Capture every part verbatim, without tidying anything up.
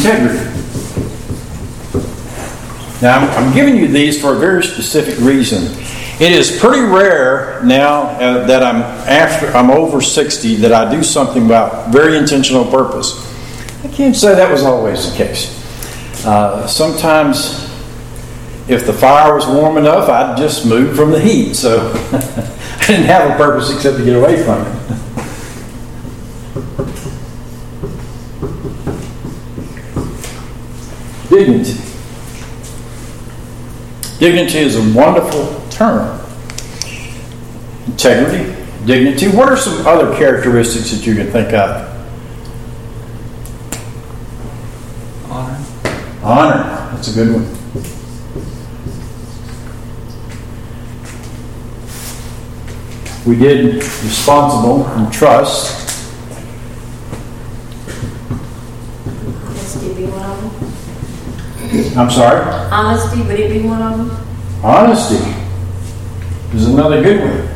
integrity. Now, I'm, I'm giving you these for a very specific reason. It is pretty rare now uh, that I'm after I'm over sixty that I do something about very intentional purpose. I can't say that was always the case. Uh, sometimes, if the fire was warm enough, I'd just move from the heat. So I didn't have a purpose except to get away from it. Dignity. Dignity is a wonderful term. Integrity, dignity. What are some other characteristics that you can think of? Honor. Honor. That's a good one. We did responsible and trust. Honesty be one of them. I'm sorry? Honesty, would it be one of them? Honesty is another good one.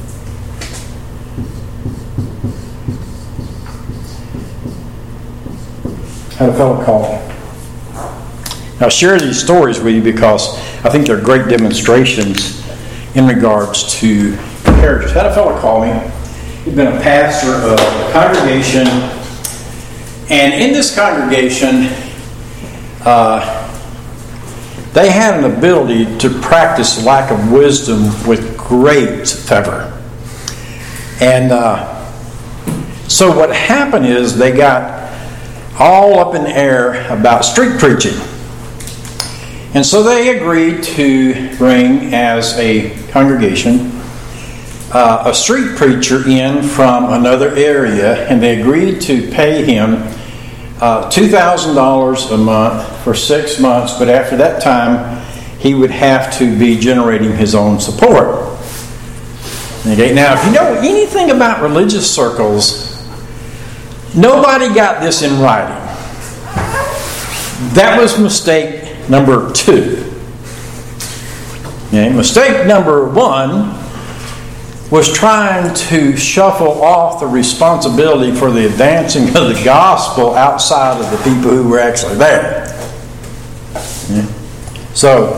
Had a fellow call me. I'll share these stories with you because I think they're great demonstrations in regards to characters. Had a fellow call me. He'd been a pastor of a congregation, and in this congregation, uh, they had an ability to practice lack of wisdom with great fervor. And uh, so what happened is they got all up in the air about street preaching. And so they agreed to bring, as a congregation, uh, a street preacher in from another area, and they agreed to pay him uh, two thousand dollars a month for six months, but after that time, he would have to be generating his own support. Okay, now, if you know anything about religious circles, nobody got this in writing. That was mistake number two. Okay, mistake number one was trying to shuffle off the responsibility for the advancing of the gospel outside of the people who were actually there. Yeah. So,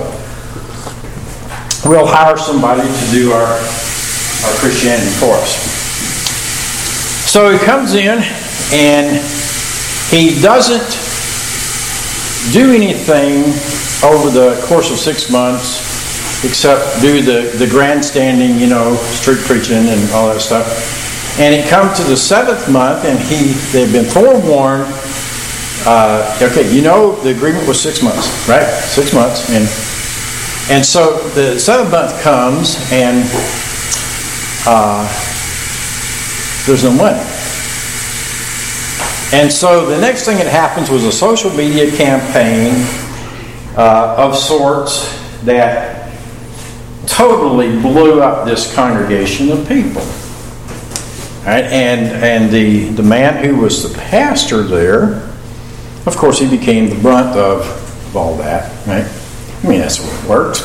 we'll hire somebody to do our, our Christianity for us. So he comes in and he doesn't do anything over the course of six months except do the, the grandstanding, you know, street preaching and all that stuff. And it comes to the seventh month, and he they've been forewarned. Uh, okay, you know the agreement was six months, right? Six months, and and so the seventh month comes, and uh, there's no money. And so the next thing that happens was a social media campaign uh, of sorts that totally blew up this congregation of people. All right? And and the, the man who was the pastor there, of course, he became the brunt of, of all that. Right? I mean, that's what it works.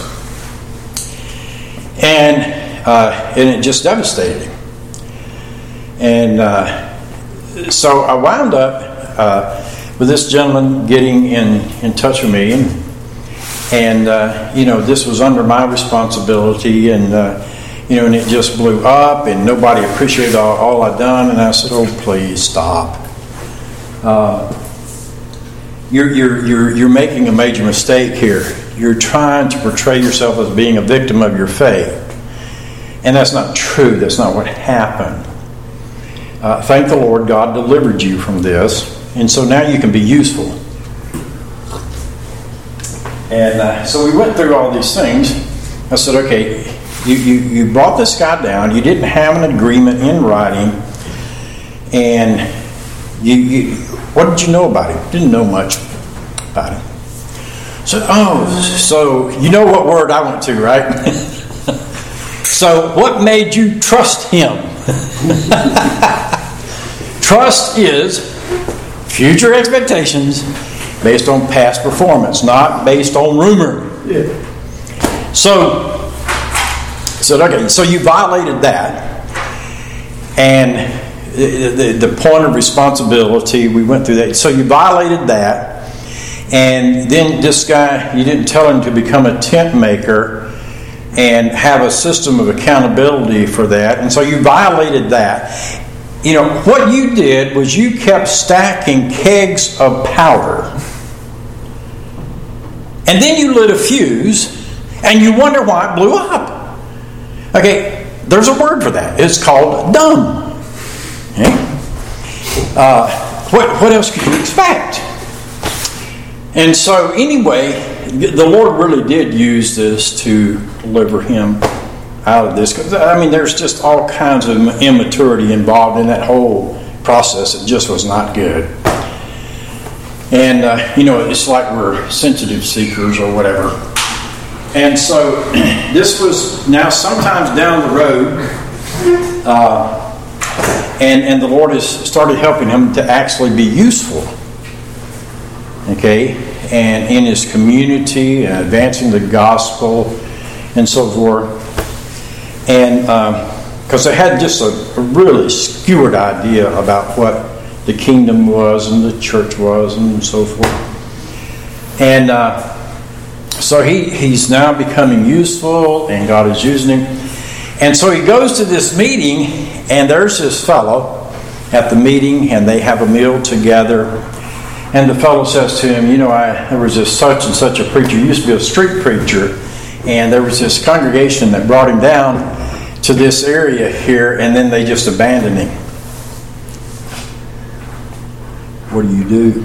And uh, and it just devastated him. And uh, so I wound up uh, with this gentleman getting in, in touch with me, and And, uh, you know, this was under my responsibility, and, uh, you know, and it just blew up, and nobody appreciated all, all I'd done. And I said, oh, please stop. Uh, you're, you're, you're, you're making a major mistake here. You're trying to portray yourself as being a victim of your faith. And that's not true. That's not what happened. Uh, thank the Lord, God delivered you from this. And so now you can be useful. And uh, so we went through all these things. I said, okay, you, you, you brought this guy down. You didn't have an agreement in writing. And you, you what did you know about him? Didn't know much about him. So, oh, so you know what word I went to, right? So what made you trust him? Trust is future expectations based on past performance, not based on rumor. Yeah. So, so okay, so you violated that. And the, the, the point of responsibility, we went through that. So you violated that. And then this guy, you didn't tell him to become a tent maker and have a system of accountability for that. And so you violated that. You know, what you did was you kept stacking kegs of powder. And then you lit a fuse, and you wonder why it blew up. Okay, there's a word for that. It's called dumb. Okay? Uh, what, what else could you expect? And so anyway, the Lord really did use this to deliver him out of this. I mean, there's just all kinds of immaturity involved in that whole process. It just was not good. And, uh, you know, it's like we're sensitive seekers or whatever. And so this was now sometimes down the road, uh, and, and the Lord has started helping him to actually be useful. Okay? And in his community, and advancing the gospel, and so forth. And because um, they had just a, a really skewed idea about what the kingdom was and the church was and so forth. And uh, so he, he's now becoming useful, and God is using him. And so he goes to this meeting, and there's this fellow at the meeting, and they have a meal together. And the fellow says to him, you know, I there was this such and such a preacher. He used to be a street preacher. And there was this congregation that brought him down to this area here, and then they just abandoned him. What do you do?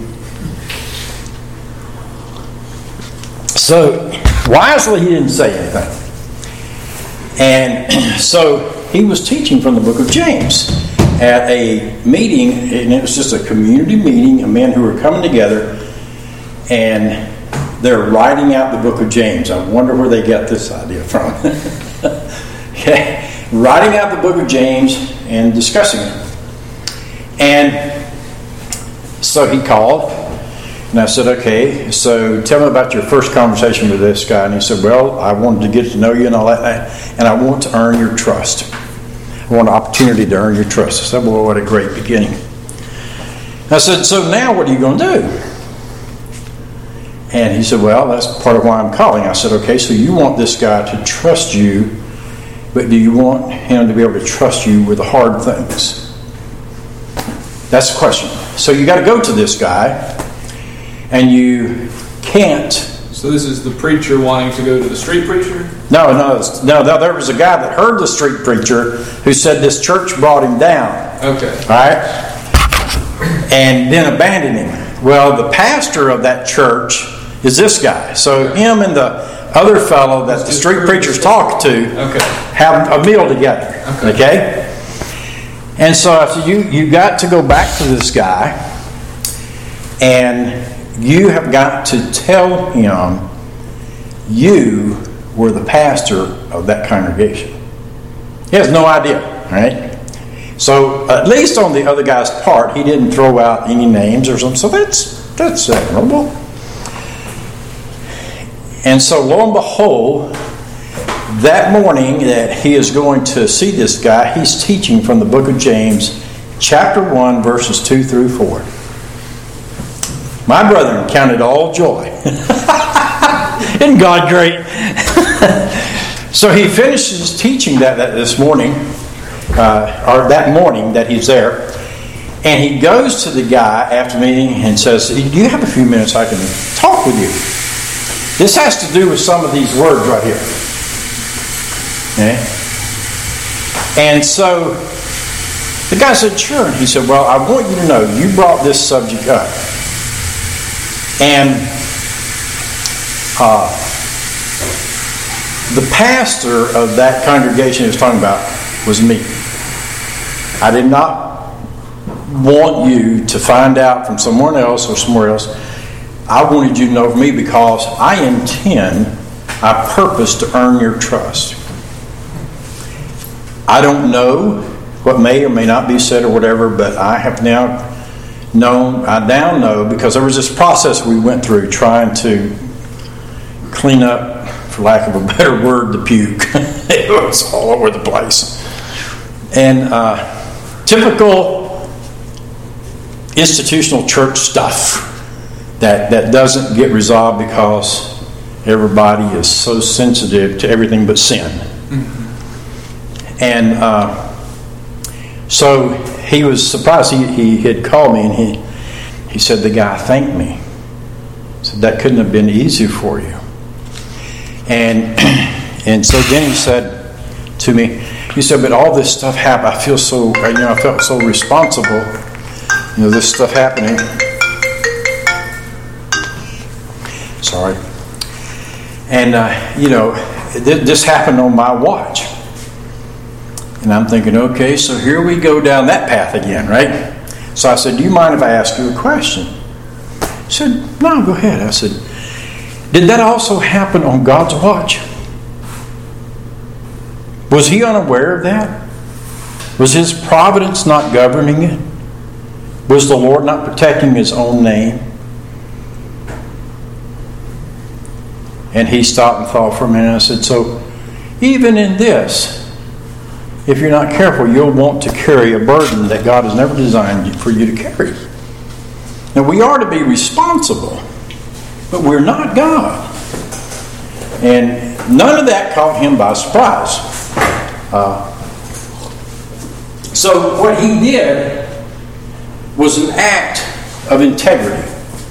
So, wisely, he didn't say anything. And so, he was teaching from the book of James at a meeting, and it was just a community meeting of men who were coming together, and they're writing out the book of James. I wonder where they got this idea from. Okay. Writing out the book of James and discussing it. And so he called, and I said, okay, so tell me about your first conversation with this guy. And he said, well, I wanted to get to know you and all that, and I want to earn your trust. I want an opportunity to earn your trust. I said, well, what a great beginning. I said, so now what are you going to do? And he said, well, that's part of why I'm calling. I said, okay, so you want this guy to trust you, but do you want him to be able to trust you with the hard things? That's the question. So you got to go to this guy, and you can't. So this is the preacher wanting to go to the street preacher? No, no, no, no. There was a guy that heard the street preacher who said this church brought him down. Okay. All right? And then abandoned him. Well, the pastor of that church is this guy. So him and the other fellow that the street preachers talk to okay. have a meal together. Okay. okay? And so I said, you, you got to go back to this guy, and you have got to tell him you were the pastor of that congregation. He has no idea, right? So at least on the other guy's part, he didn't throw out any names or something. So that's that's admirable. And so lo and behold, that morning that he is going to see this guy, he's teaching from the book of James, chapter one, verses two through four. My brethren, count it all joy. Isn't God great? So he finishes teaching that, that this morning, uh, or that morning that he's there, and he goes to the guy after meeting and says, do you have a few minutes I can talk with you? This has to do with some of these words right here. Okay? And so the guy said, sure. And he said, well, I want you to know you brought this subject up. And uh, the pastor of that congregation he was talking about was me. I did not want you to find out from someone else or somewhere else. I wanted you to know of me because I intend, I purpose to earn your trust. I don't know what may or may not be said or whatever, but I have now known, I now know, because there was this process we went through trying to clean up, for lack of a better word, the puke. It was all over the place. And uh, typical institutional church stuff. that, that doesn't get resolved because everybody is so sensitive to everything but sin. Mm-hmm. And uh, so he was surprised. He, he had called me and he, he said, the guy thanked me. He said, that couldn't have been easy for you. And, and so then he said to me, he said, but all this stuff happened. I feel so, you know, I felt so responsible. You know, this stuff happening. Sorry. And, uh, you know, th- this happened on my watch. And I'm thinking, okay, so here we go down that path again, right? So I said, do you mind if I ask you a question? He said, no, go ahead. I said, did that also happen on God's watch? Was he unaware of that? Was his providence not governing it? Was the Lord not protecting his own name? And he stopped and thought for a minute. I said, so even in this, if you're not careful, you'll want to carry a burden that God has never designed for you to carry. Now, we are to be responsible, but we're not God. And none of that caught him by surprise. Uh, so what he did was an act of integrity.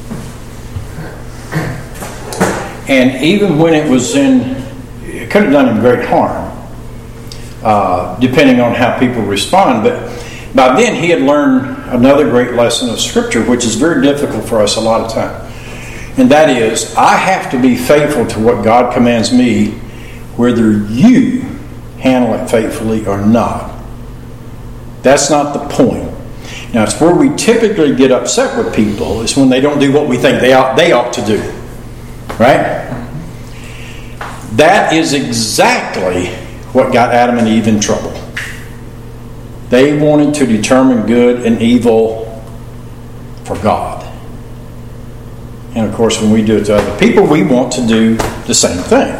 And even when it was in, it could have done him great harm, uh, depending on how people respond. But by then he had learned another great lesson of Scripture, which is very difficult for us a lot of time. And that is, I have to be faithful to what God commands me, whether you handle it faithfully or not. That's not the point. Now, it's where we typically get upset with people is when they don't do what we think they ought, they ought to do. Right? That is exactly what got Adam and Eve in trouble. They wanted to determine good and evil for God. And of course, when we do it to other people, we want to do the same thing.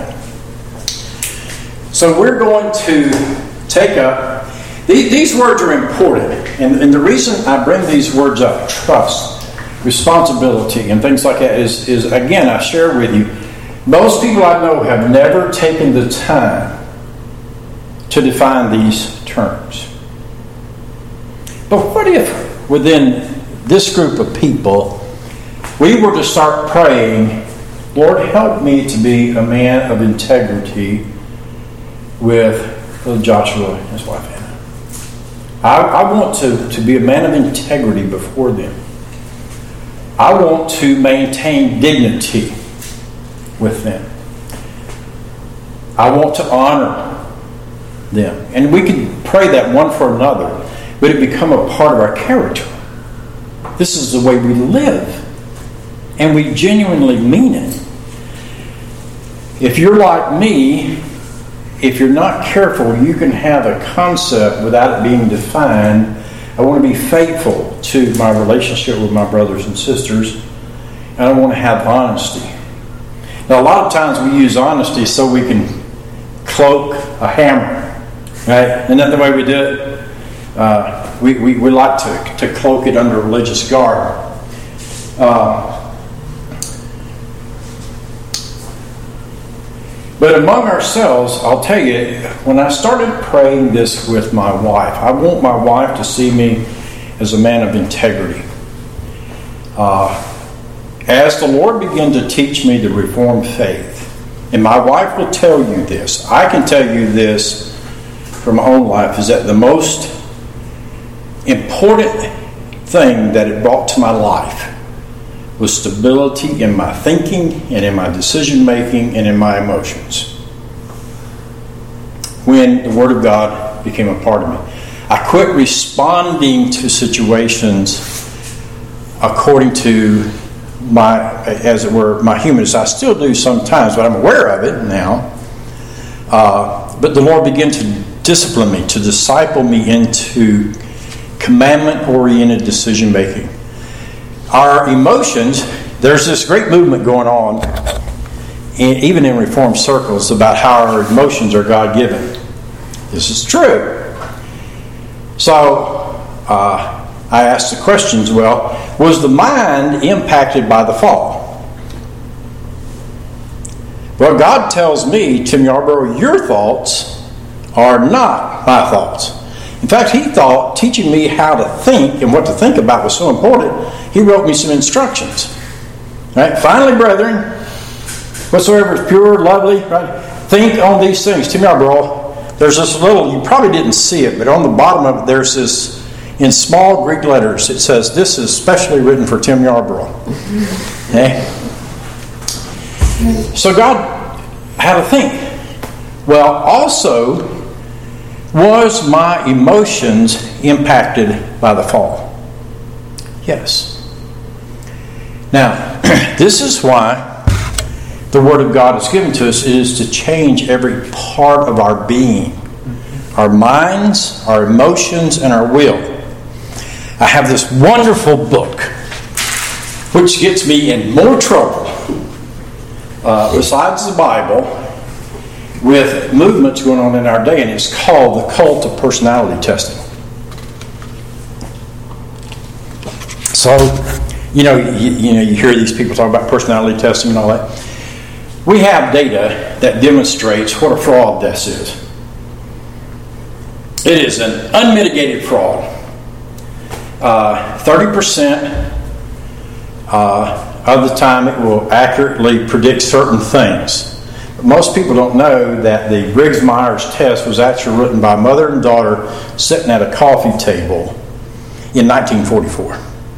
So we're going to take up, these words are important. And, and the reason I bring these words up, trust, responsibility, and things like that, is, is again, I share with you, most people I know have never taken the time to define these terms. But what if within this group of people we were to start praying, Lord, help me to be a man of integrity with Joshua and his wife Anna. I, I want to, to be a man of integrity before them. I want to maintain dignity with them. I want to honor them. And we can pray that one for another, but it become a part of our character. This is the way we live. And we genuinely mean it. If you're like me, if you're not careful, you can have a concept without it being defined. I want to be faithful to my relationship with my brothers and sisters, and I want to have honesty. Now, a lot of times we use honesty so we can cloak a hammer, right? Isn't that the way we do it? Uh, we, we, we like to, to cloak it under religious garb. Uh, But among ourselves, I'll tell you, when I started praying this with my wife, I want my wife to see me as a man of integrity. Uh, as the Lord began to teach me the Reformed faith, and my wife will tell you this, I can tell you this from my own life, is that the most important thing that it brought to my life was stability in my thinking and in my decision making and in my emotions. When the Word of God became a part of me, I quit responding to situations according to my, as it were, my humanness. I still do sometimes, but I'm aware of it now. Uh, but the Lord began to discipline me, to disciple me into commandment-oriented decision making. Our emotions, there's this great movement going on, in, even in Reformed circles, about how our emotions are God-given. This is true. So, uh, I asked the questions, well, was the mind impacted by the fall? Well, God tells me, Tim Yarbrough, your thoughts are not my thoughts. In fact, he thought teaching me how to think and what to think about was so important, he wrote me some instructions. Right? Finally, brethren, whatsoever is pure, lovely, right? Think on these things. Tim Yarbrough, there's this little, you probably didn't see it, but on the bottom of it, there's this, in small Greek letters, it says, this is specially written for Tim Yarbrough. Okay? So God had to think. Well, also, was my emotions impacted by the fall? Yes. Now, this is why the Word of God is given to us, is to change every part of our being. Our minds, our emotions, and our will. I have this wonderful book, which gets me in more trouble, uh, besides the Bible, with movements going on in our day, and it's called The Cult of Personality Testing. So, you know, you, you know, you hear these people talk about personality testing and all that. We have data that demonstrates what a fraud this is. It is an unmitigated fraud. Uh, thirty percent uh, of the time it will accurately predict certain things. But most people don't know that the Briggs-Myers test was actually written by a mother and daughter sitting at a coffee table in nineteen forty-four.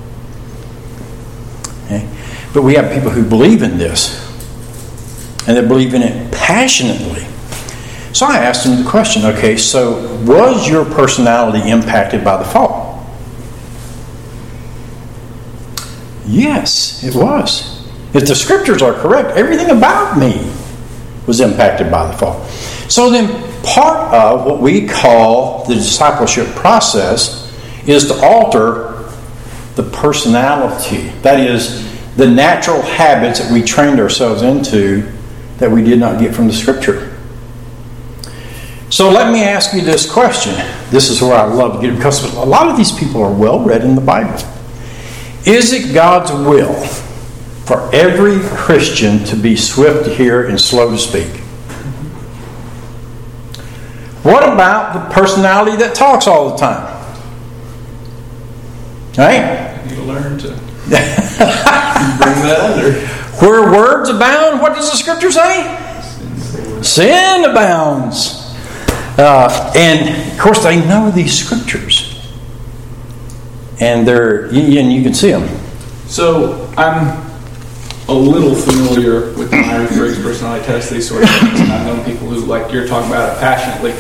Okay? But we have people who believe in this, and they believe in it passionately. So I asked them the question, okay, so was your personality impacted by the fall? Yes, it was. If the scriptures are correct, everything about me was impacted by the fall. So then part of what we call the discipleship process is to alter the personality. That is, the natural habits that we trained ourselves into that we did not get from the scripture. So let me ask you this question. This is where I love to get it, because a lot of these people are well read in the Bible. Is it God's will for every Christian to be swift to hear and slow to speak? What about the personality that talks all the time? Right? You need to learn to bring that under. Where words abound, what does the scripture say? Sin, Sin abounds. Uh, and of course, they know these scriptures. And they're, and you can see them. So I'm a little familiar with the Myers-Briggs personality test, these sort of things, and I've known people who, like you're talking about it passionately.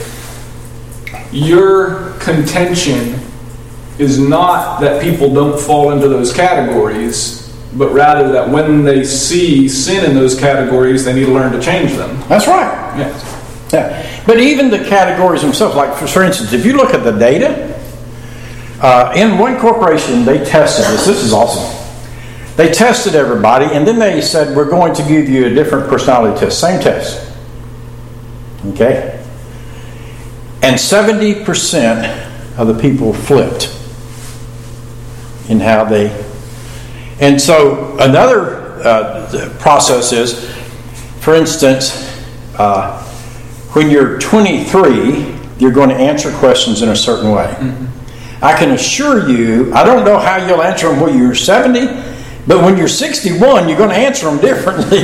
Your contention is not that people don't fall into those categories, but rather that when they see sin in those categories, they need to learn to change them. That's right. Yes. Yeah. But even the categories themselves, like for, for instance, if you look at the data, uh, in one corporation, they tested this. This is awesome. They tested everybody, and then they said, we're going to give you a different personality test. Same test. Okay? And seventy percent of the people flipped in how they... And so another uh, process is, for instance, uh, when you're twenty-three, you're going to answer questions in a certain way. Mm-hmm. I can assure you, I don't know how you'll answer them when you're seventy, but when you're sixty-one, you're going to answer them differently.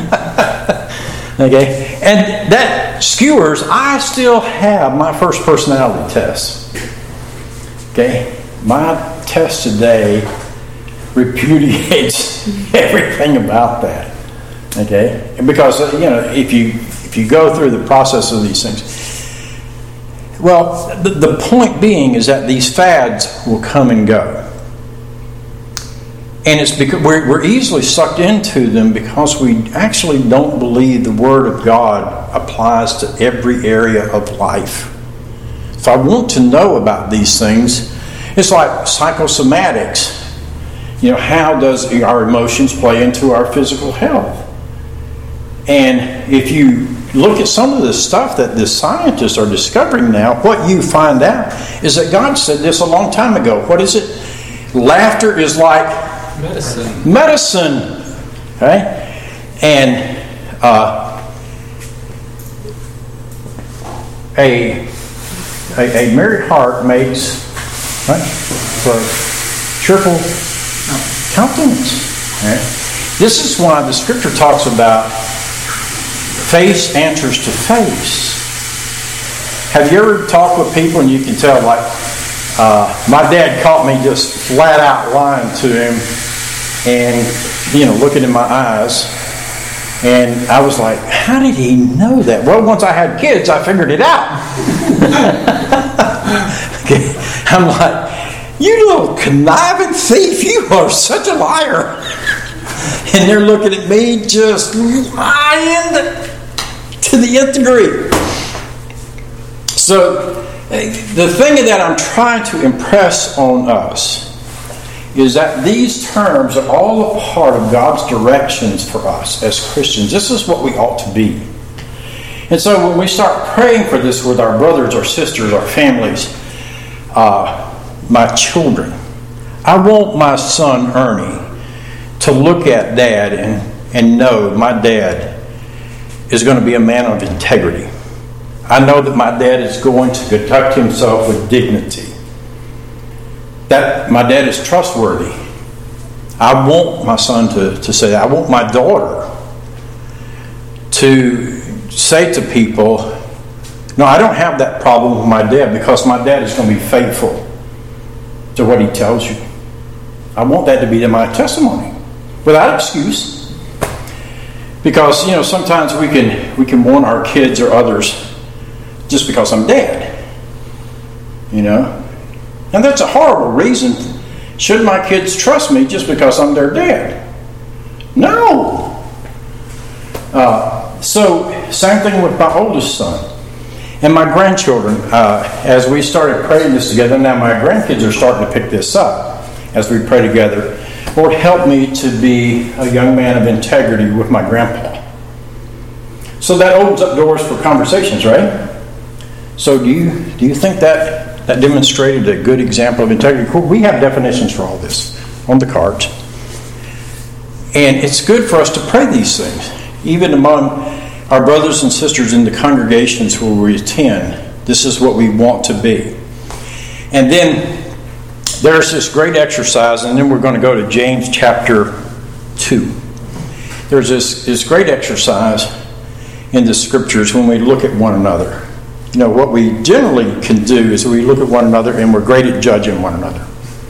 Okay? And that skewers, I still have my first personality test. Okay? My test today repudiates everything about that. Okay? Because, you know, if you if you go through the process of these things, well, the, the point being is that these fads will come and go. And it's because we're, we're easily sucked into them because we actually don't believe the Word of God applies to every area of life. If I want to know about these things, it's like psychosomatics. You know, how does our emotions play into our physical health? And if you look at some of the stuff that the scientists are discovering now, what you find out is that God said this a long time ago. What is it? laughter is like Medicine. medicine. Okay? And uh, a, a a merry heart makes right for cheerful countenance. Right? This is why the Scripture talks about face answers to face. Have you ever talked with people and you can tell, like, uh, my dad caught me just flat out lying to him and, you know, looking in my eyes. And I was like, how did he know that? Well, once I had kids, I figured it out. Okay. I'm like, you little conniving thief, you are such a liar. And they're looking at me just lying to the nth degree. So, the thing that I'm trying to impress on us is that these terms are all a part of God's directions for us as Christians. This is what we ought to be. And so when we start praying for this with our brothers, our sisters, our families, uh, my children, I want my son Ernie to look at Dad and, and know my dad is going to be a man of integrity. I know that my dad is going to conduct himself with dignity. That my dad is trustworthy. I want my son to, to say that. I want my daughter to say to people, no, I don't have that problem with my dad because my dad is going to be faithful to what he tells you. I want that to be my testimony without excuse. Because, you know, sometimes we can we can warn our kids or others just because I'm dad. You know? And that's a horrible reason. Should my kids trust me just because I'm their dad? No. Uh, so, same thing with my oldest son. And my grandchildren, uh, as we started praying this together, now my grandkids are starting to pick this up as we pray together. Lord, help me to be a young man of integrity with my grandpa. So that opens up doors for conversations, right? So do you do you think that that demonstrated a good example of integrity? We have definitions for all this on the cards. And it's good for us to pray these things, even among our brothers and sisters in the congregations where we attend. This is what we want to be. And then there's this great exercise, and then we're going to go to James chapter two. There's this, this great exercise in the Scriptures when we look at one another. You know, what we generally can do is we look at one another and we're great at judging one another.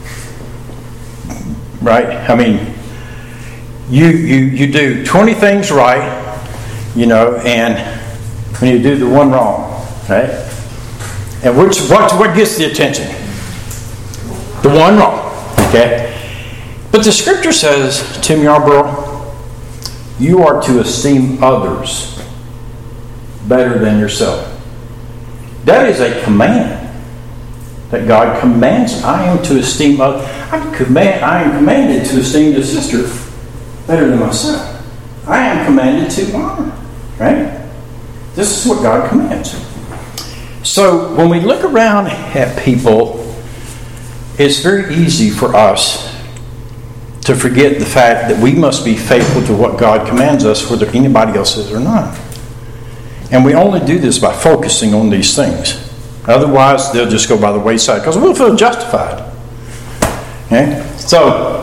Right? I mean, you you you do twenty things right, you know, and when you do the one wrong, right? And which what what gets the attention? The one wrong, okay? But the Scripture says, Tim Yarborough, you are to esteem others better than yourself. That is a command that God commands. I am to esteem others. I'm command. I am commanded to esteem the sister better than myself. I am commanded to honor. Right? This is what God commands. So when we look around at people, it's very easy for us to forget the fact that we must be faithful to what God commands us, whether anybody else is or not. And we only do this by focusing on these things. Otherwise, they'll just go by the wayside because we'll feel justified. Okay? So,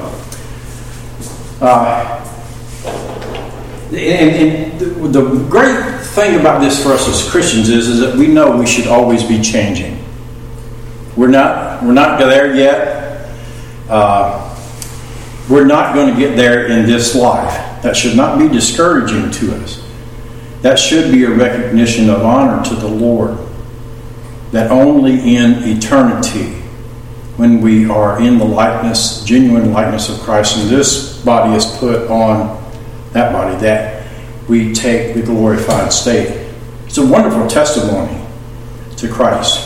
uh, and, and the, the great thing about this for us as Christians is, is that we know we should always be changing. We're not, we're not there yet. Uh, we're not going to get there in this life. That should not be discouraging to us. That should be a recognition of honor to the Lord. That only in eternity, when we are in the likeness, genuine likeness of Christ, and this body is put on that body, that we take the glorified state. It's a wonderful testimony to Christ.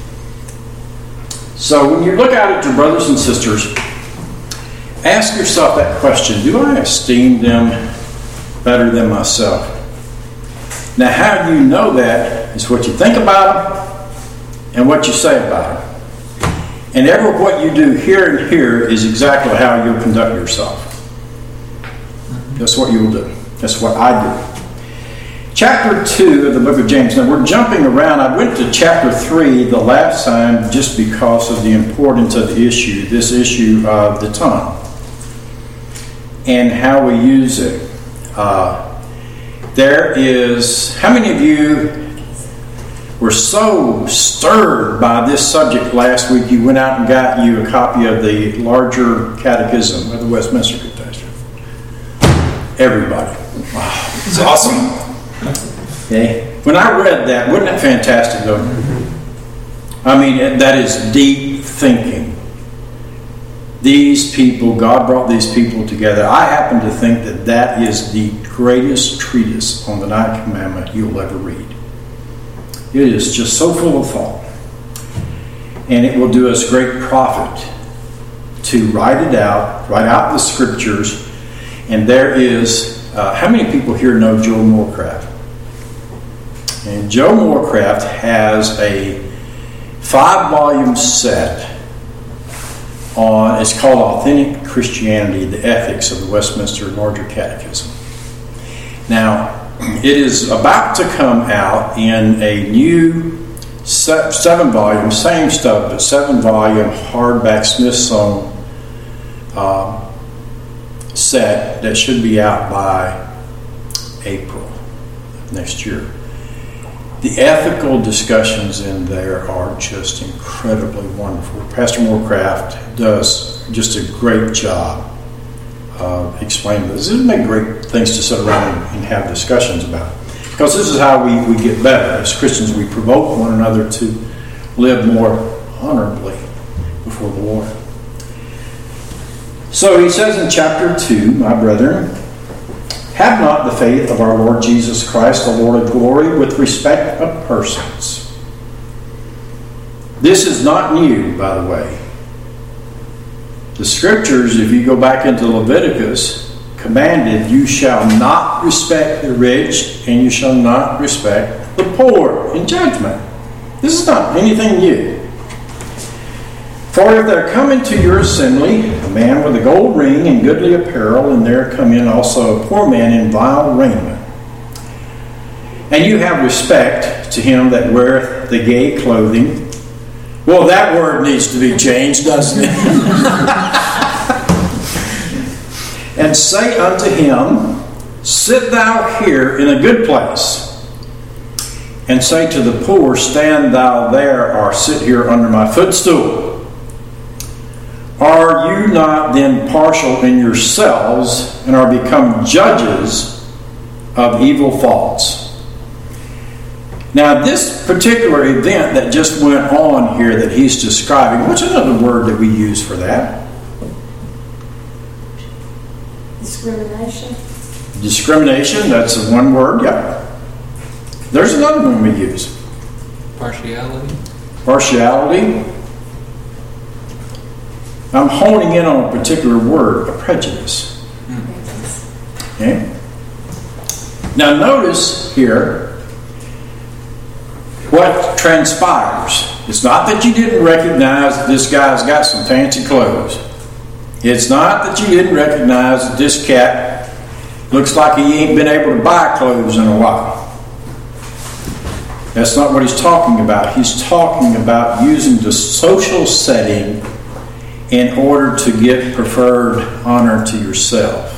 So when you look out at your brothers and sisters, ask yourself that question: do I esteem them better than myself? Now, how do you know that is what you think about them and what you say about them. And ever what you do here and here is exactly how you'll conduct yourself. That's what you will do. That's what I do. Chapter two of the book of James. Now we're jumping around. I went to chapter three the last time just because of the importance of the issue, this issue of the tongue and how we use it. Uh, there is, how many of you were so stirred by this subject last week you went out and got you a copy of the larger catechism of the Westminster Confession? Everybody. Wow, it's awesome. Okay. When I read that, wasn't that fantastic though? I mean, it, that is deep thinking. These people, God brought these people together. I happen to think that that is the greatest treatise on the Ninth Commandment you'll ever read. It is just so full of thought. And it will do us great profit to write it out, write out the scriptures. And there is, uh, how many people here know Joe Morecraft? And Joe Morecraft has a five-volume set on, it's called Authentic Christianity, the Ethics of the Westminster Larger Catechism. Now, it is about to come out in a new se- seven-volume, same stuff, but seven-volume hardback Smithsonian uh, set that should be out by April of next year. The ethical discussions in there are just incredibly wonderful. Pastor Morecraft does just a great job of explaining this. It would make great things to sit around and have discussions about. Because this is how we, we get better. As Christians, we provoke one another to live more honorably before the Lord. So he says in chapter two, my brethren, have not the faith of our Lord Jesus Christ, the Lord of glory, with respect of persons. This is not new, by the way. The scriptures, if you go back into Leviticus, commanded, you shall not respect the rich, and you shall not respect the poor in judgment. This is not anything new. For if there come into your assembly a man with a gold ring and goodly apparel, and there come in also a poor man in vile raiment, and you have respect to him that weareth the gay clothing, well, that word needs to be changed, doesn't it? And say unto him, sit thou here in a good place, and say to the poor, stand thou there, or sit here under my footstool. Are you not then partial in yourselves, and are become judges of evil thoughts? Now, this particular event that just went on here that he's describing, what's another word that we use for that? Discrimination. Discrimination, that's the one word, yeah. There's another one we use. Partiality. Partiality. I'm honing in on a particular word, a prejudice. Okay? Now notice here what transpires. It's not that you didn't recognize that this guy's got some fancy clothes. It's not that you didn't recognize that this cat looks like he ain't been able to buy clothes in a while. That's not what he's talking about. He's talking about using the social setting in order to get preferred honor to yourself.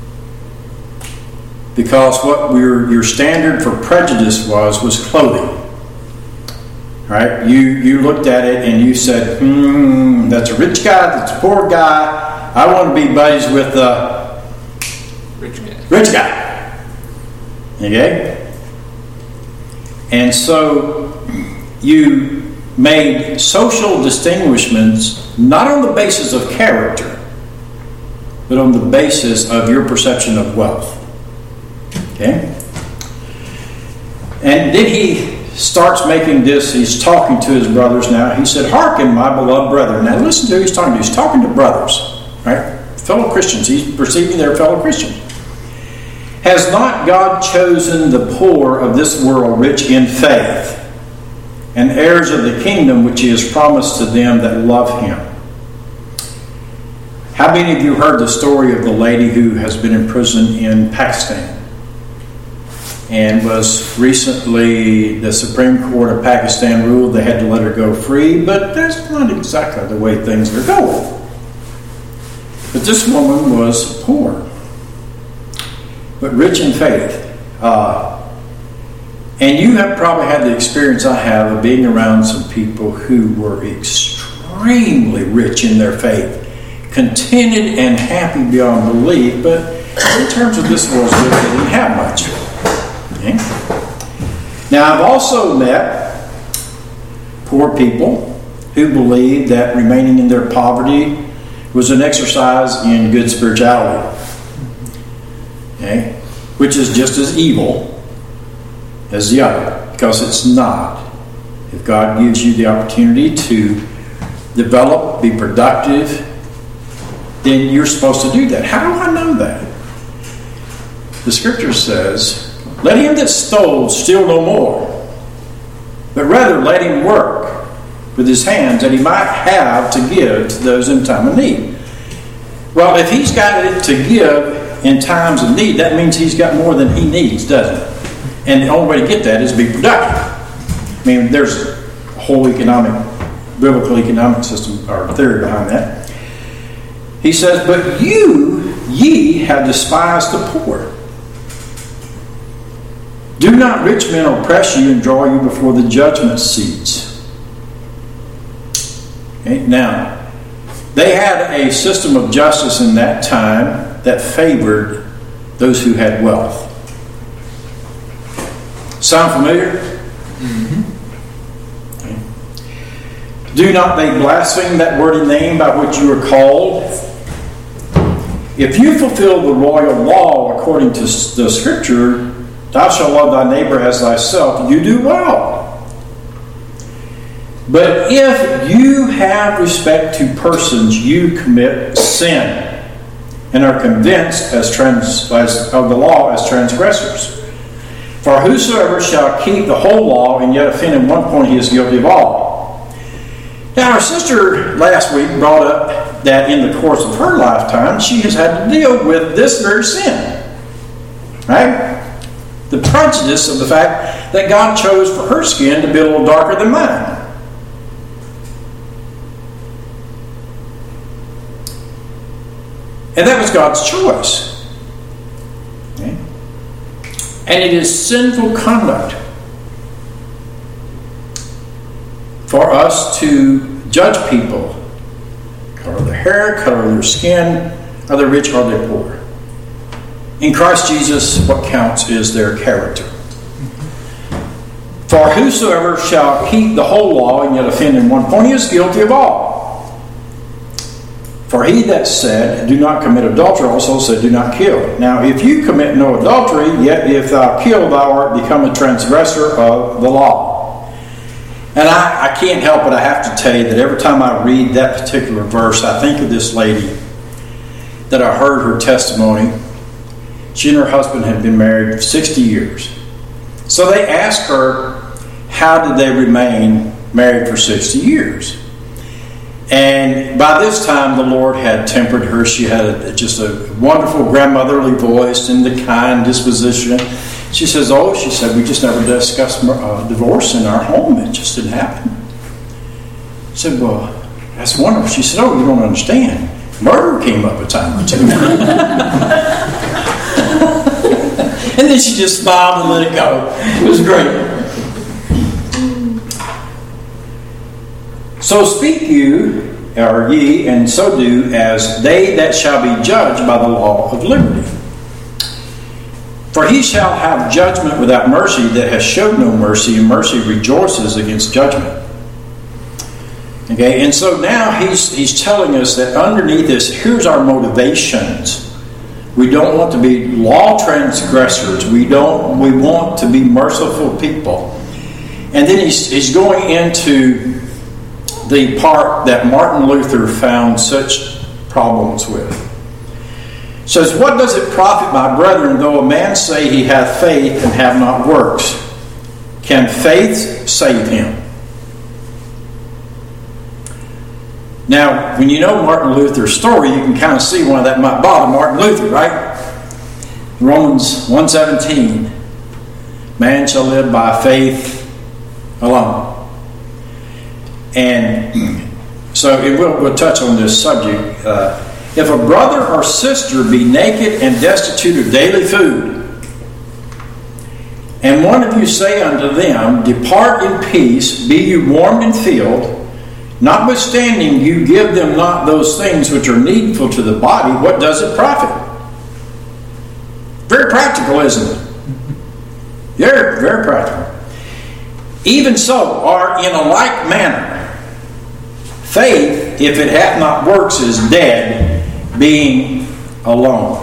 Because what your, your standard for prejudice was, was clothing. Right? You, you looked at it and you said, hmm, that's a rich guy, that's a poor guy. I want to be buddies with the rich guy. Rich guy. Okay? And so you made social distinguishments not on the basis of character, but on the basis of your perception of wealth. Okay? And then he starts making this, he's talking to his brothers now. He said, hearken, my beloved brethren. Now listen to who he's talking to. He's talking to brothers, right? Fellow Christians. He's perceiving their fellow Christian. Has not God chosen the poor of this world rich in faith and heirs of the kingdom which he has promised to them that love him. How many of you heard the story of the lady who has been in prison in Pakistan and was recently, the Supreme Court of Pakistan ruled they had to let her go free, but that's not exactly the way things are going. But this woman was poor, but rich in faith. Uh, and you have probably had the experience I have of being around some people who were extremely rich in their faith, contented and happy beyond belief, but in terms of this world's good, they didn't have much. Okay? Now, I've also met poor people who believed that remaining in their poverty was an exercise in good spirituality, okay? Which is just as evil as the other, because it's not. If God gives you the opportunity to develop, be productive, then you're supposed to do that. How do I know that? The scripture says, let him that stole steal no more, but rather let him work with his hands that he might have to give to those in time of need. Well, if he's got it to give in times of need, that means he's got more than he needs, doesn't it? And the only way to get that is to be productive. I mean, there's a whole economic, biblical economic system or theory behind that. He says, but you, ye have despised the poor. Do not rich men oppress you and draw you before the judgment seats. Okay, now, they had a system of justice in that time that favored those who had wealth. Sound familiar? Mm-hmm. Okay. Do not they blaspheme that worthy name by which you are called? If you fulfill the royal law according to the scripture, thou shalt love thy neighbor as thyself, you do well. But if you have respect to persons, you commit sin and are convinced as trans, as, of the law as transgressors. For whosoever shall keep the whole law and yet offend in one point, he is guilty of all. Now, our sister last week brought up that in the course of her lifetime, she has had to deal with this very sin. Right? The prejudice of the fact that God chose for her skin to be a little darker than mine. And that was God's choice. Okay? And it is sinful conduct for us to judge people, color their hair, color their skin, are they rich, are they poor. In Christ Jesus, what counts is their character. For whosoever shall keep the whole law and yet offend in one point, he is guilty of all. For he that said, do not commit adultery, also said, do not kill. Now, if you commit no adultery, yet if thou kill, thou art become a transgressor of the law. And I, I can't help it, I have to tell you that every time I read that particular verse, I think of this lady that I heard her testimony. She and her husband had been married for sixty years. So they asked her, how did they remain married for sixty years? And by this time, the Lord had tempered her. She had a, just a wonderful grandmotherly voice and the kind disposition. She says, oh, she said, we just never discussed uh, divorce in our home. It just didn't happen. I said, well, that's wonderful. She said, oh, you don't understand. Murder came up a time or two. And then she just smiled and let it go. It was great. So speak you, or ye, and so do, as they that shall be judged by the law of liberty. For he shall have judgment without mercy that has showed no mercy, and mercy rejoices against judgment. Okay, and so now he's he's telling us that underneath this, here's our motivations. We don't want to be law transgressors. We don't. We want to be merciful people. And then he's he's going into the part that Martin Luther found such problems with. It says, what does it profit, my brethren, though a man say he hath faith and have not works? Can faith save him? Now, when you know Martin Luther's story, you can kind of see why that might bother Martin Luther, right? Romans one seventeen, man shall live by faith alone. And so it will, we'll touch on this subject. Uh, if a brother or sister be naked and destitute of daily food, and one of you say unto them, depart in peace, be you warmed and filled, notwithstanding you give them not those things which are needful to the body, what does it profit? Very practical, isn't it? Very, very practical. Even so, are in a like manner, faith, if it hath not works, is dead, being alone.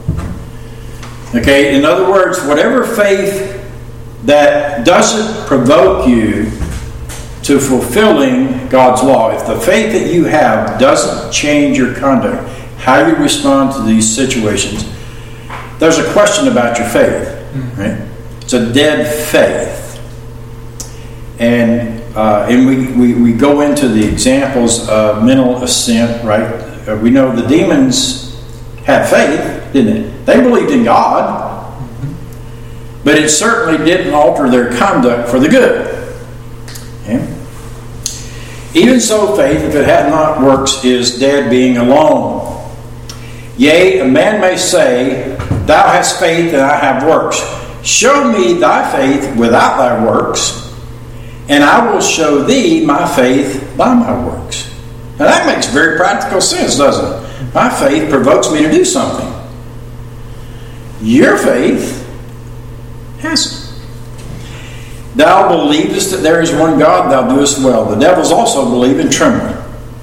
Okay, in other words, whatever faith that doesn't provoke you to fulfilling God's law, if the faith that you have doesn't change your conduct, how you respond to these situations, there's a question about your faith, right? It's a dead faith. And uh, and we, we, we go into the examples of mental assent, right? Uh, we know the demons had faith, didn't it? They believed in God, but it certainly didn't alter their conduct for the good. Okay? Even so, faith, if it had not works, is dead, being alone. Yea, a man may say, thou hast faith and I have works. Show me thy faith without thy works, and I will show thee my faith by my works. Now that makes very practical sense, doesn't it? My faith provokes me to do something. Your faith hasn't. Thou believest that there is one God, thou doest well. The devils also believe and tremble.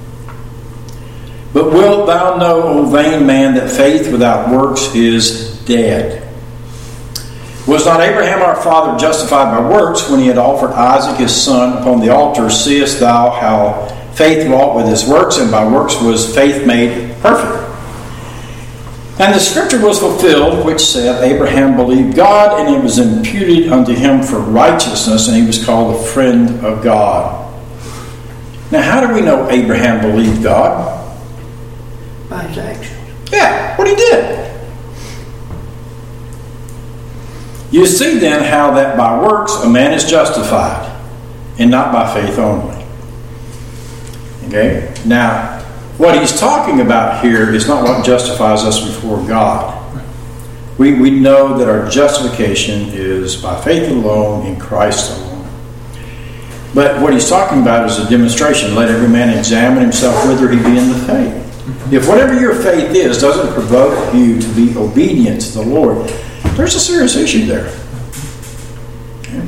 But wilt thou know, O vain man, that faith without works is dead? Was not Abraham our father justified by works when he had offered Isaac his son upon the altar? Seest thou how faith wrought with his works, and by works was faith made perfect? And the scripture was fulfilled, which said, Abraham believed God, and it was imputed unto him for righteousness, and he was called a friend of God. Now, how do we know Abraham believed God? By his actions. Yeah, what he did. You see then how that by works a man is justified, and not by faith only. Okay? Now, what he's talking about here is not what justifies us before God. We, we know that our justification is by faith alone, in Christ alone. But what he's talking about is a demonstration. Let every man examine himself whether he be in the faith. If whatever your faith is doesn't provoke you to be obedient to the Lord, there's a serious issue there. Okay.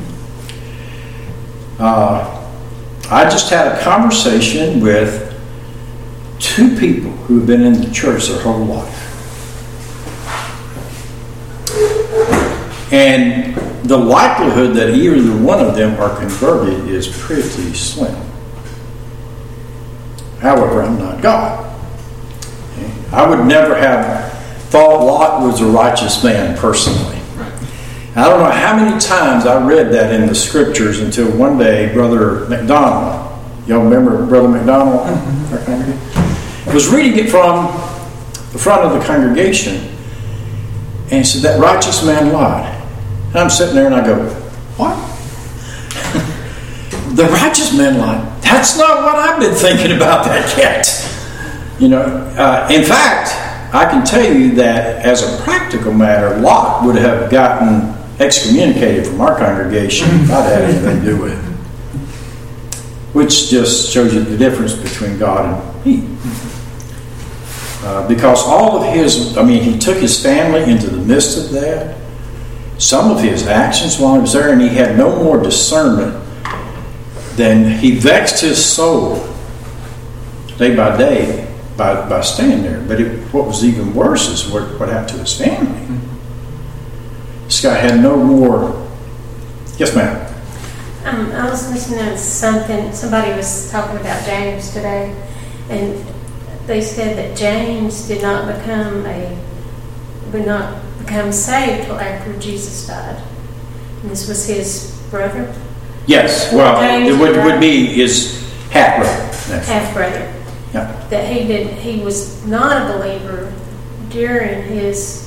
Uh, I just had a conversation with two people who have been in the church their whole life. And the likelihood that either one of them are converted is pretty slim. However, I'm not God. Okay. I would never have thought Lot was a righteous man personally. I don't know how many times I read that in the scriptures until one day Brother McDonald, y'all remember Brother McDonald? Mm-hmm. Was reading it from the front of the congregation, and he said, that righteous man lied. And I'm sitting there and I go, what? The righteous man lied? That's not what I've been thinking about that yet. You know, uh, in fact, I can tell you that as a practical matter, Lot would have gotten excommunicated from our congregation if I'd had anything to do with it. Which just shows you the difference between God and me. Uh, because all of his, I mean, he took his family into the midst of that. Some of his actions while he was there, and he had no more discernment than he vexed his soul day by day by, by staying there. But it, what was even worse is what, what happened to his family. Mm-hmm. This guy had no more. Yes, ma'am. Um, I was listening to something, somebody was talking about James today, and they said that James did not become a, would not become saved till after Jesus died. And this was his brother? Yes, well, James it would, would be his half-brother. Half-brother. Yeah. that he did he was not a believer during his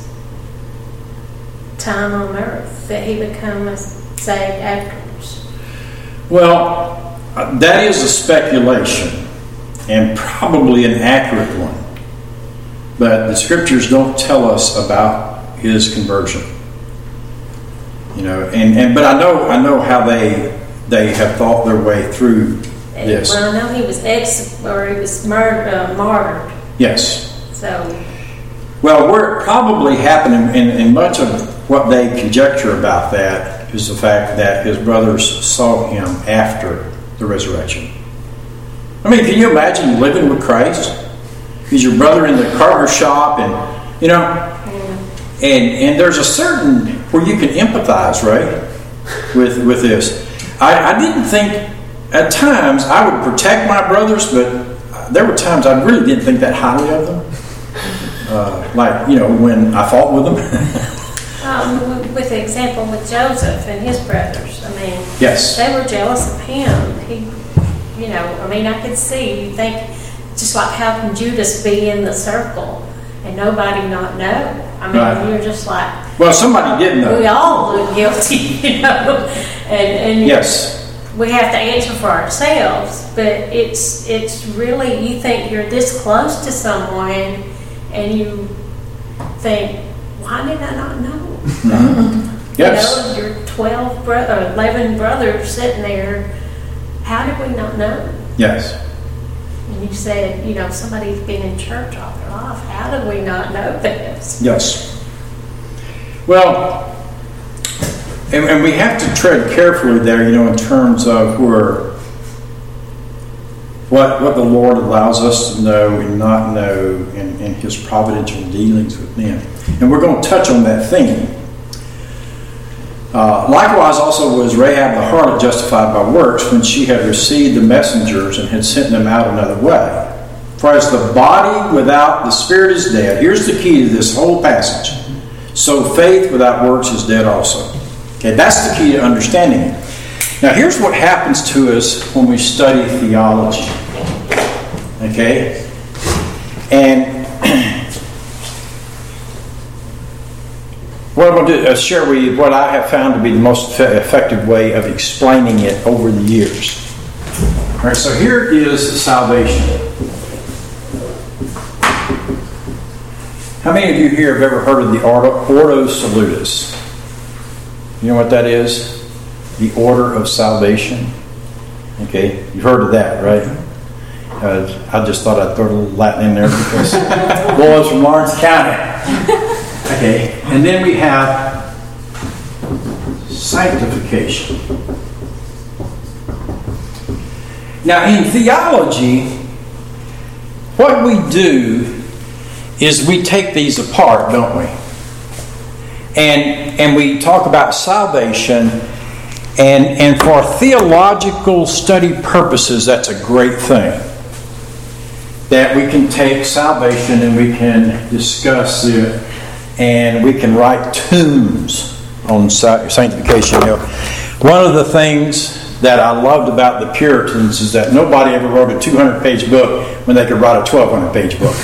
time on earth, that he became a saved afterwards. Well, uh, that is a speculation, and probably an accurate one. But the scriptures don't tell us about his conversion. You know, and, and but I know I know how they they have thought their way through this. Well, I know he was ex or he was murdered, uh, martyred. Yes. So. Well, where it probably happened, and, and much of what they conjecture about that is the fact that his brothers saw him after the resurrection. I mean, can you imagine living with Christ? He's your brother in the carpenter shop, and you know, yeah. and and there's a certain where you can empathize, right, with with this. I, I didn't think at times I would protect my brothers, but there were times I really didn't think that highly of them. Uh, like you know, when I fought with them. um, with the example with Joseph and his brothers, I mean, yes, they were jealous of him. He, you know, I mean, I could see. You think. Just like how can Judas be in the circle and nobody not know? I mean, right. You're just like... Well, somebody did know. We all look guilty, you know. And, and yes. We have to answer for ourselves. But it's it's really, you think you're this close to someone and you think, why did I not know? Mm-hmm. Yes. You know, your twelve bro- or eleven brothers sitting there. How did we not know? Yes. And you said, you know, somebody's been in church all their life. How did we not know this? Yes. Well, and, and we have to tread carefully there, you know, in terms of where what what the Lord allows us to know and not know in, in His providential dealings with men. And we're going to touch on that theme. Uh, likewise also was Rahab the harlot justified by works when she had received the messengers and had sent them out another way. For as the body without the spirit is dead, here's the key to this whole passage. So faith without works is dead also. Okay, that's the key to understanding it. Now here's what happens to us when we study theology. Okay? And what I'm going to do is share with you what I have found to be the most effective way of explaining it over the years. All right, so here is salvation. How many of you here have ever heard of the Ordo Salutis? You know what that is? The Order of Salvation. Okay, you've heard of that, right? Uh, I just thought I'd throw a little Latin in there because boys from Lawrence County. Okay, and then we have sanctification. Now, in theology, what we do is we take these apart, don't we? And and we talk about salvation, and and for theological study purposes, that's a great thing. That we can take salvation and we can discuss it, and we can write tombs on sanctification. You know, one of the things that I loved about the Puritans is that nobody ever wrote a two hundred page book when they could write a twelve hundred page book.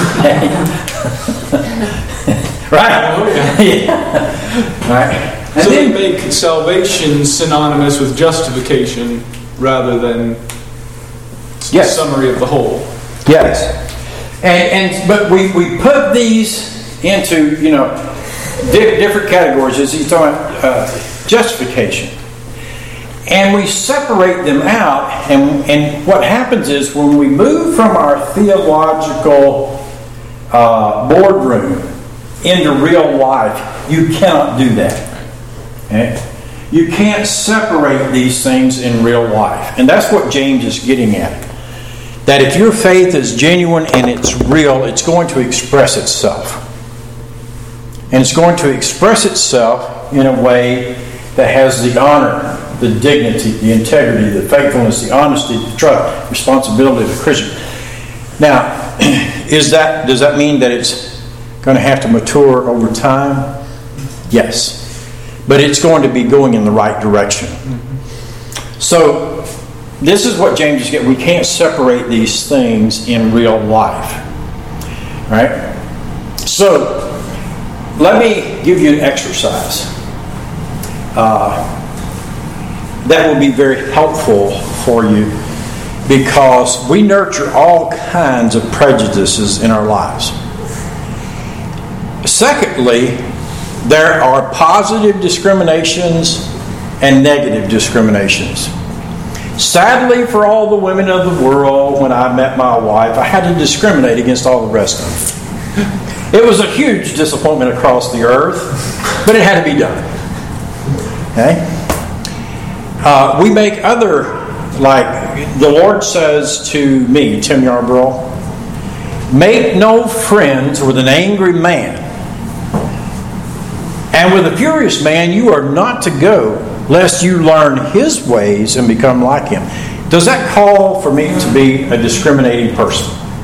Right? Oh, yeah. Yeah. Right. And so then, they make salvation synonymous with justification rather than yes. a summary of the whole. Yes. And and but we, we put these into, you know, di- different categories, as he's talking about uh, justification. And we separate them out, and, and what happens is when we move from our theological uh, boardroom into real life, you cannot do that. Okay? You can't separate these things in real life. And that's what James is getting at. That if your faith is genuine and it's real, it's going to express itself. And it's going to express itself in a way that has the honor, the dignity, the integrity, the faithfulness, the honesty, the trust, responsibility of the Christian. Now, is that does that mean that it's going to have to mature over time? Yes. But it's going to be going in the right direction. So, this is what James is getting. We can't separate these things in real life. Right? So, let me give you an exercise uh, that will be very helpful for you, because we nurture all kinds of prejudices in our lives. Secondly, there are positive discriminations and negative discriminations. Sadly, for all the women of the world, when I met my wife, I had to discriminate against all the rest of them. It was a huge disappointment across the earth, but it had to be done. Okay? Uh, we make other, like the Lord says to me, Tim Yarbrough, make no friends with an angry man. And with a furious man, you are not to go, lest you learn his ways and become like him. Does that call for me to be a discriminating person?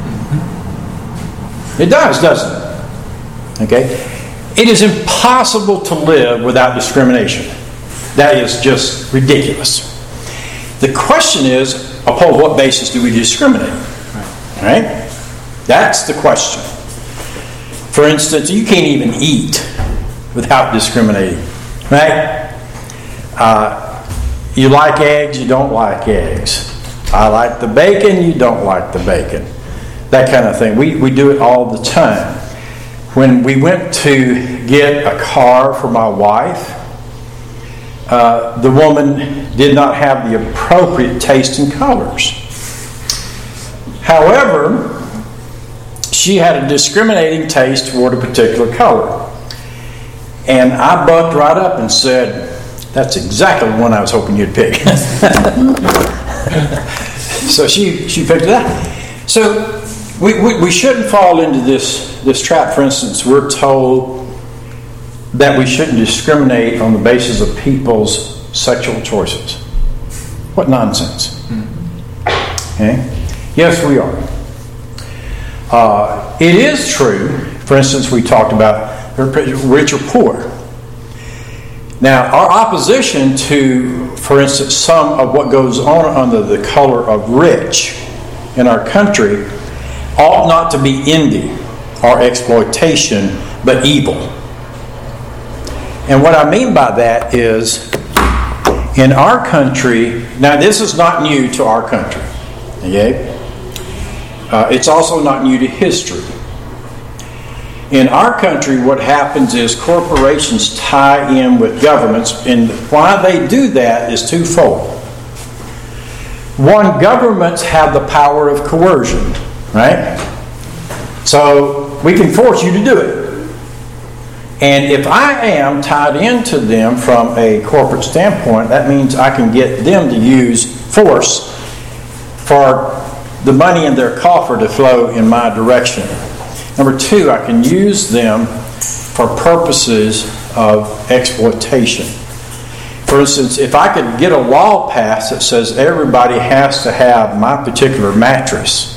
It does, doesn't it? Okay? It is impossible to live without discrimination. That is just ridiculous. The question is, upon what basis do we discriminate? Right? That's the question. For instance, you can't even eat without discriminating. Right? Uh, you like eggs, you don't like eggs. I like the bacon, you don't like the bacon. That kind of thing. We, we do it all the time. When we went to get a car for my wife, uh, the woman did not have the appropriate taste in colors. However, she had a discriminating taste toward a particular color. And I bucked right up and said, that's exactly the one I was hoping you'd pick. So she, she picked it up. So we, we, we shouldn't fall into this, this trap. For instance, we're told that we shouldn't discriminate on the basis of people's sexual choices. What nonsense. Okay? Yes, we are. Uh, it is true, for instance, we talked about rich or poor. Now, our opposition to, for instance, some of what goes on under the color of rich in our country ought not to be envy or exploitation, but evil. And what I mean by that is, in our country, now this is not new to our country, okay? Uh, it's also not new to history. In our country, what happens is corporations tie in with governments, and why they do that is twofold. One, governments have the power of coercion, right? So we can force you to do it. And if I am tied into them from a corporate standpoint, that means I can get them to use force for the money in their coffer to flow in my direction. Number two, I can use them for purposes of exploitation. For instance, if I could get a law passed that says everybody has to have my particular mattress,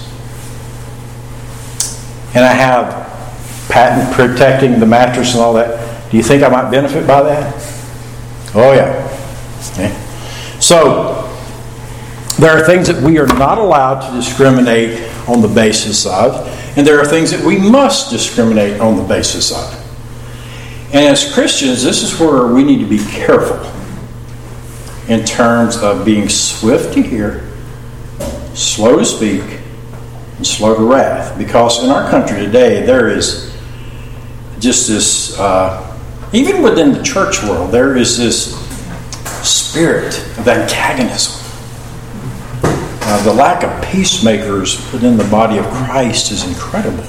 and I have patent protecting the mattress and all that, do you think I might benefit by that? Oh yeah. Okay. So, there are things that we are not allowed to discriminate on the basis of, and there are things that we must discriminate on the basis of. And as Christians, this is where we need to be careful in terms of being swift to hear, slow to speak, and slow to wrath. Because in our country today, there is just this, uh, even within the church world, there is this spirit of antagonism. Uh, the lack of peacemakers within the body of Christ is incredible.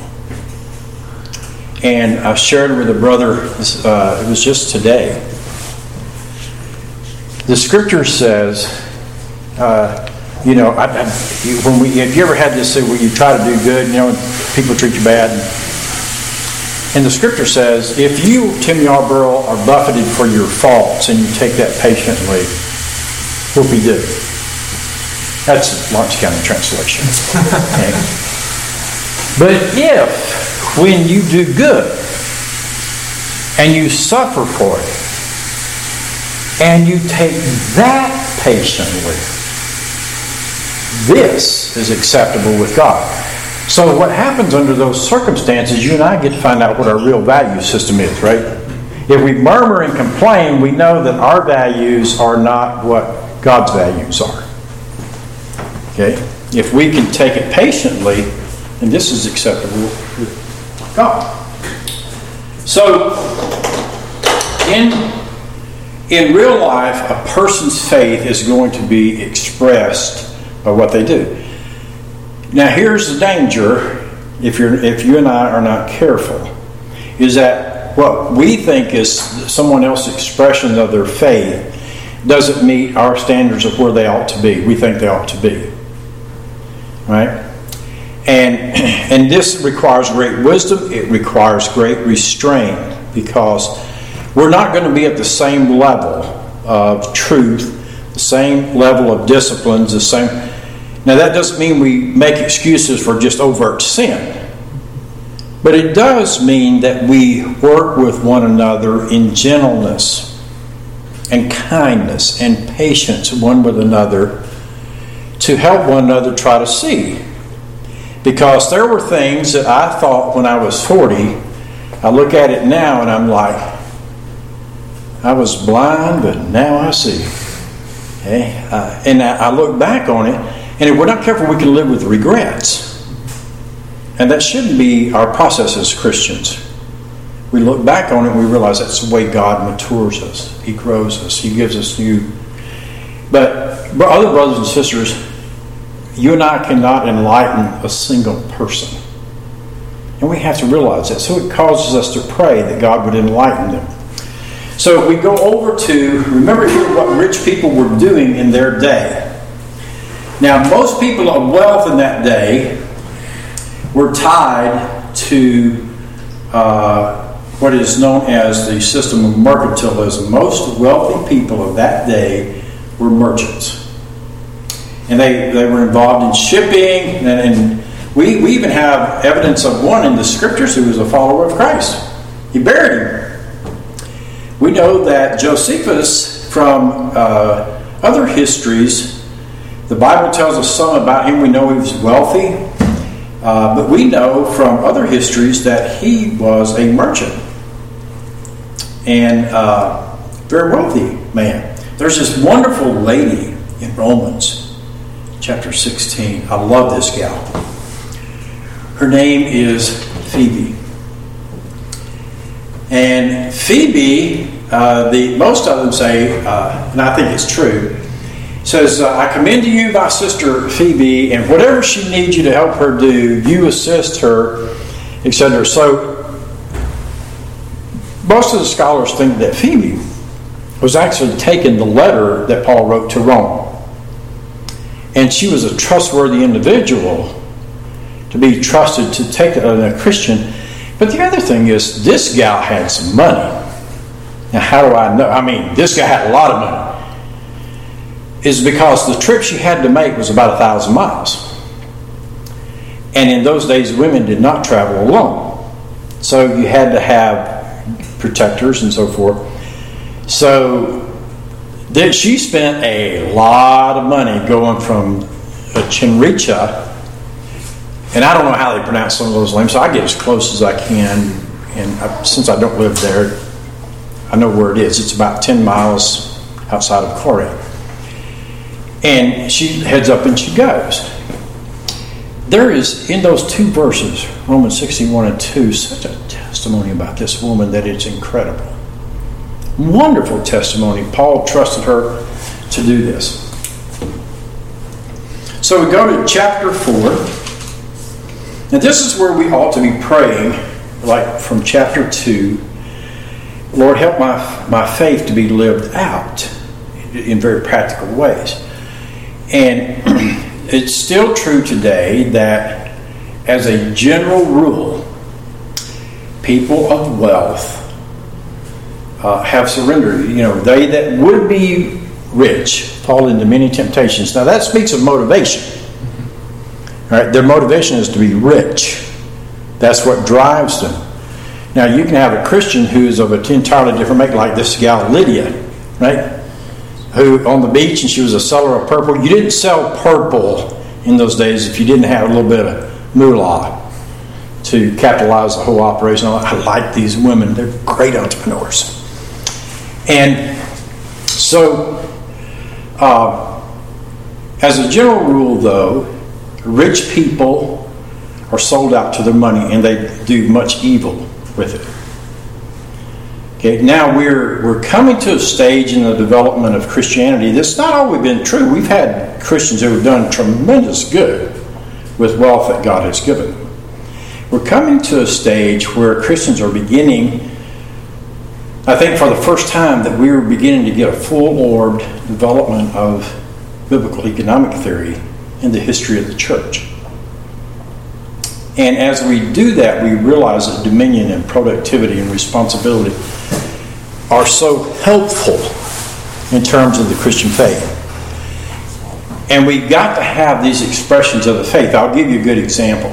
And I shared with a brother, uh, it was just today. The scripture says, uh, you know, I, I, when we, have you ever had this say where you try to do good, you know, and people treat you bad? And, and the scripture says, if you, Tim Yarbrough, are buffeted for your faults and you take that patiently, whoopee-doo. That's Lawrence County translation. Okay. But if, when you do good, and you suffer for it, and you take that patiently, this is acceptable with God. So what happens under those circumstances, you and I get to find out what our real value system is, right? If we murmur and complain, we know that our values are not what God's values are. Okay? If we can take it patiently, then this is acceptable with God. So, in, in real life, a person's faith is going to be expressed by what they do. Now, here's the danger, if you're if you and I are not careful, is that what we think is someone else's expression of their faith doesn't meet our standards of where they ought to be. We think they ought to be. Right? And, and this requires great wisdom. It requires great restraint, because we're not going to be at the same level of truth, the same level of disciplines, the same... Now, that doesn't mean we make excuses for just overt sin. But it does mean that we work with one another in gentleness and kindness and patience one with another to help one another try to see. Because there were things that I thought when I was forty, I look at it now and I'm like, I was blind, but now I see. Okay? Uh, and I, I look back on it, and if we're not careful, we can live with regrets. And that shouldn't be our process as Christians. We look back on it and we realize that's the way God matures us. He grows us. He gives us new... But, but other brothers and sisters, you and I cannot enlighten a single person. And we have to realize that. So it causes us to pray that God would enlighten them. So if we go over to... Remember here what rich people were doing in their day. Now, most people of wealth in that day were tied to uh, what is known as the system of mercantilism. Most wealthy people of that day were merchants. And they, they were involved in shipping. And, and we, we even have evidence of one in the scriptures who was a follower of Christ. He buried him. We know that Josephus, from uh, other histories, the Bible tells us some about him. We know he was wealthy. Uh, but we know from other histories that he was a merchant. And uh, very wealthy man. There's this wonderful lady in Romans chapter sixteen. I love this gal. Her name is Phoebe. And Phoebe, uh, the most of them say, uh, and I think it's true, says, uh, I commend to you thy sister Phoebe, and whatever she needs you to help her do, you assist her, et cetera. So, most of the scholars think that Phoebe was actually taking the letter that Paul wrote to Rome. And she was a trustworthy individual to be trusted to take it as a Christian. But the other thing is, this gal had some money. Now, how do I know? I mean, this guy had a lot of money. Is because the trip she had to make was about a thousand miles. And in those days, women did not travel alone. So you had to have protectors and so forth. So then she spent a lot of money going from Chinricha, and I don't know how they pronounce some of those names, so I get as close as I can. And I, since I don't live there, I know where it is. It's about ten miles outside of Corinth. And she heads up and she goes. There is, in those two verses, Romans sixteen, one and two, such a testimony about this woman that it's incredible. Wonderful testimony. Paul trusted her to do this. So we go to chapter four. And this is where we ought to be praying, like from chapter two. Lord, help my, my faith to be lived out in very practical ways. And it's still true today that, as a general rule, people of wealth uh, have surrendered. You know, they that would be rich fall into many temptations. Now, that speaks of motivation. All right? Their motivation is to be rich. That's what drives them. Now, you can have a Christian who is of an entirely different make, like this gal Lydia, right? Who on the beach, and she was a seller of purple. You didn't sell purple in those days if you didn't have a little bit of moolah to capitalize the whole operation. I like these women. They're great entrepreneurs. And so, uh, as a general rule, though, rich people are sold out to their money and they do much evil with it. Okay, now we're we're coming to a stage in the development of Christianity that's not always been true. We've had Christians who have done tremendous good with wealth that God has given them. We're coming to a stage where Christians are beginning, I think for the first time, that we are beginning to get a full-orbed development of biblical economic theory in the history of the church. And as we do that, we realize that dominion and productivity and responsibility are so helpful in terms of the Christian faith. And we've got to have these expressions of the faith. I'll give you a good example.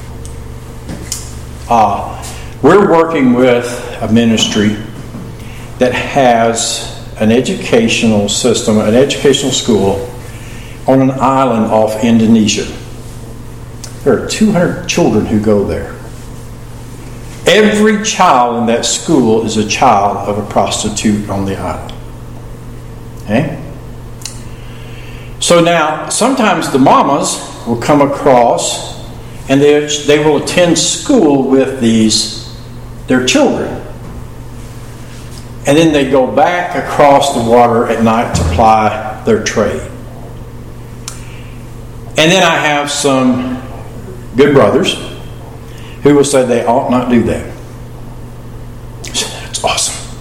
Uh, we're working with a ministry that has an educational system, an educational school on an island off Indonesia. There are two hundred children who go there. Every child in that school is a child of a prostitute on the island. Okay? So now, sometimes the mamas will come across and they, they will attend school with these, their children. And then they go back across the water at night to ply their trade. And then I have some good brothers who will say they ought not do that. That's awesome.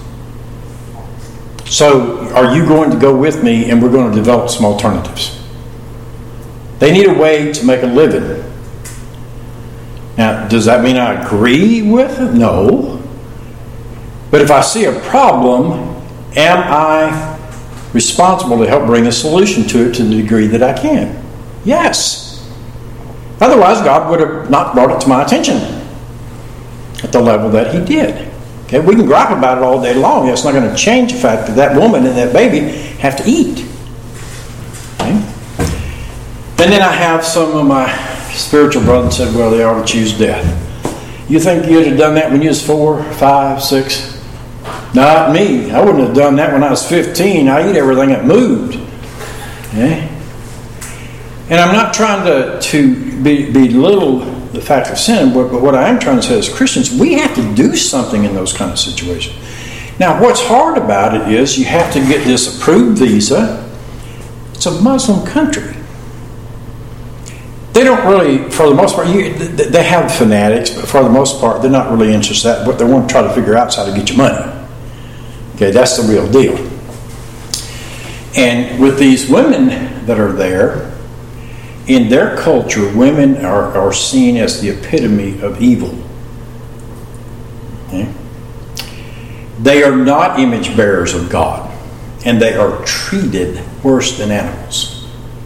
So are you going to go with me and we're going to develop some alternatives? They need a way to make a living. Now, does that mean I agree with it? No. But if I see a problem, am I responsible to help bring a solution to it to the degree that I can? Yes. Otherwise, God would have not brought it to my attention at the level that He did. Okay, we can gripe about it all day long. It's not going to change the fact that that woman and that baby have to eat. Okay? And then I have some of my spiritual brothers said, well, they ought to choose death. You think you'd have done that when you was four, five, six? Not me. I wouldn't have done that when I was fifteen. I eat everything that moved. Okay? And I'm not trying to, to be, belittle the fact of sin, but, but what I am trying to say is Christians, we have to do something in those kind of situations. Now, what's hard about it is you have to get this approved visa. It's a Muslim country. They don't really, for the most part, you, they have fanatics, but for the most part, they're not really interested in that. What they want to try to figure out is how to get your money. Okay, that's the real deal. And with these women that are there, in their culture, women are, are seen as the epitome of evil. Okay? They are not image bearers of God, and they are treated worse than animals.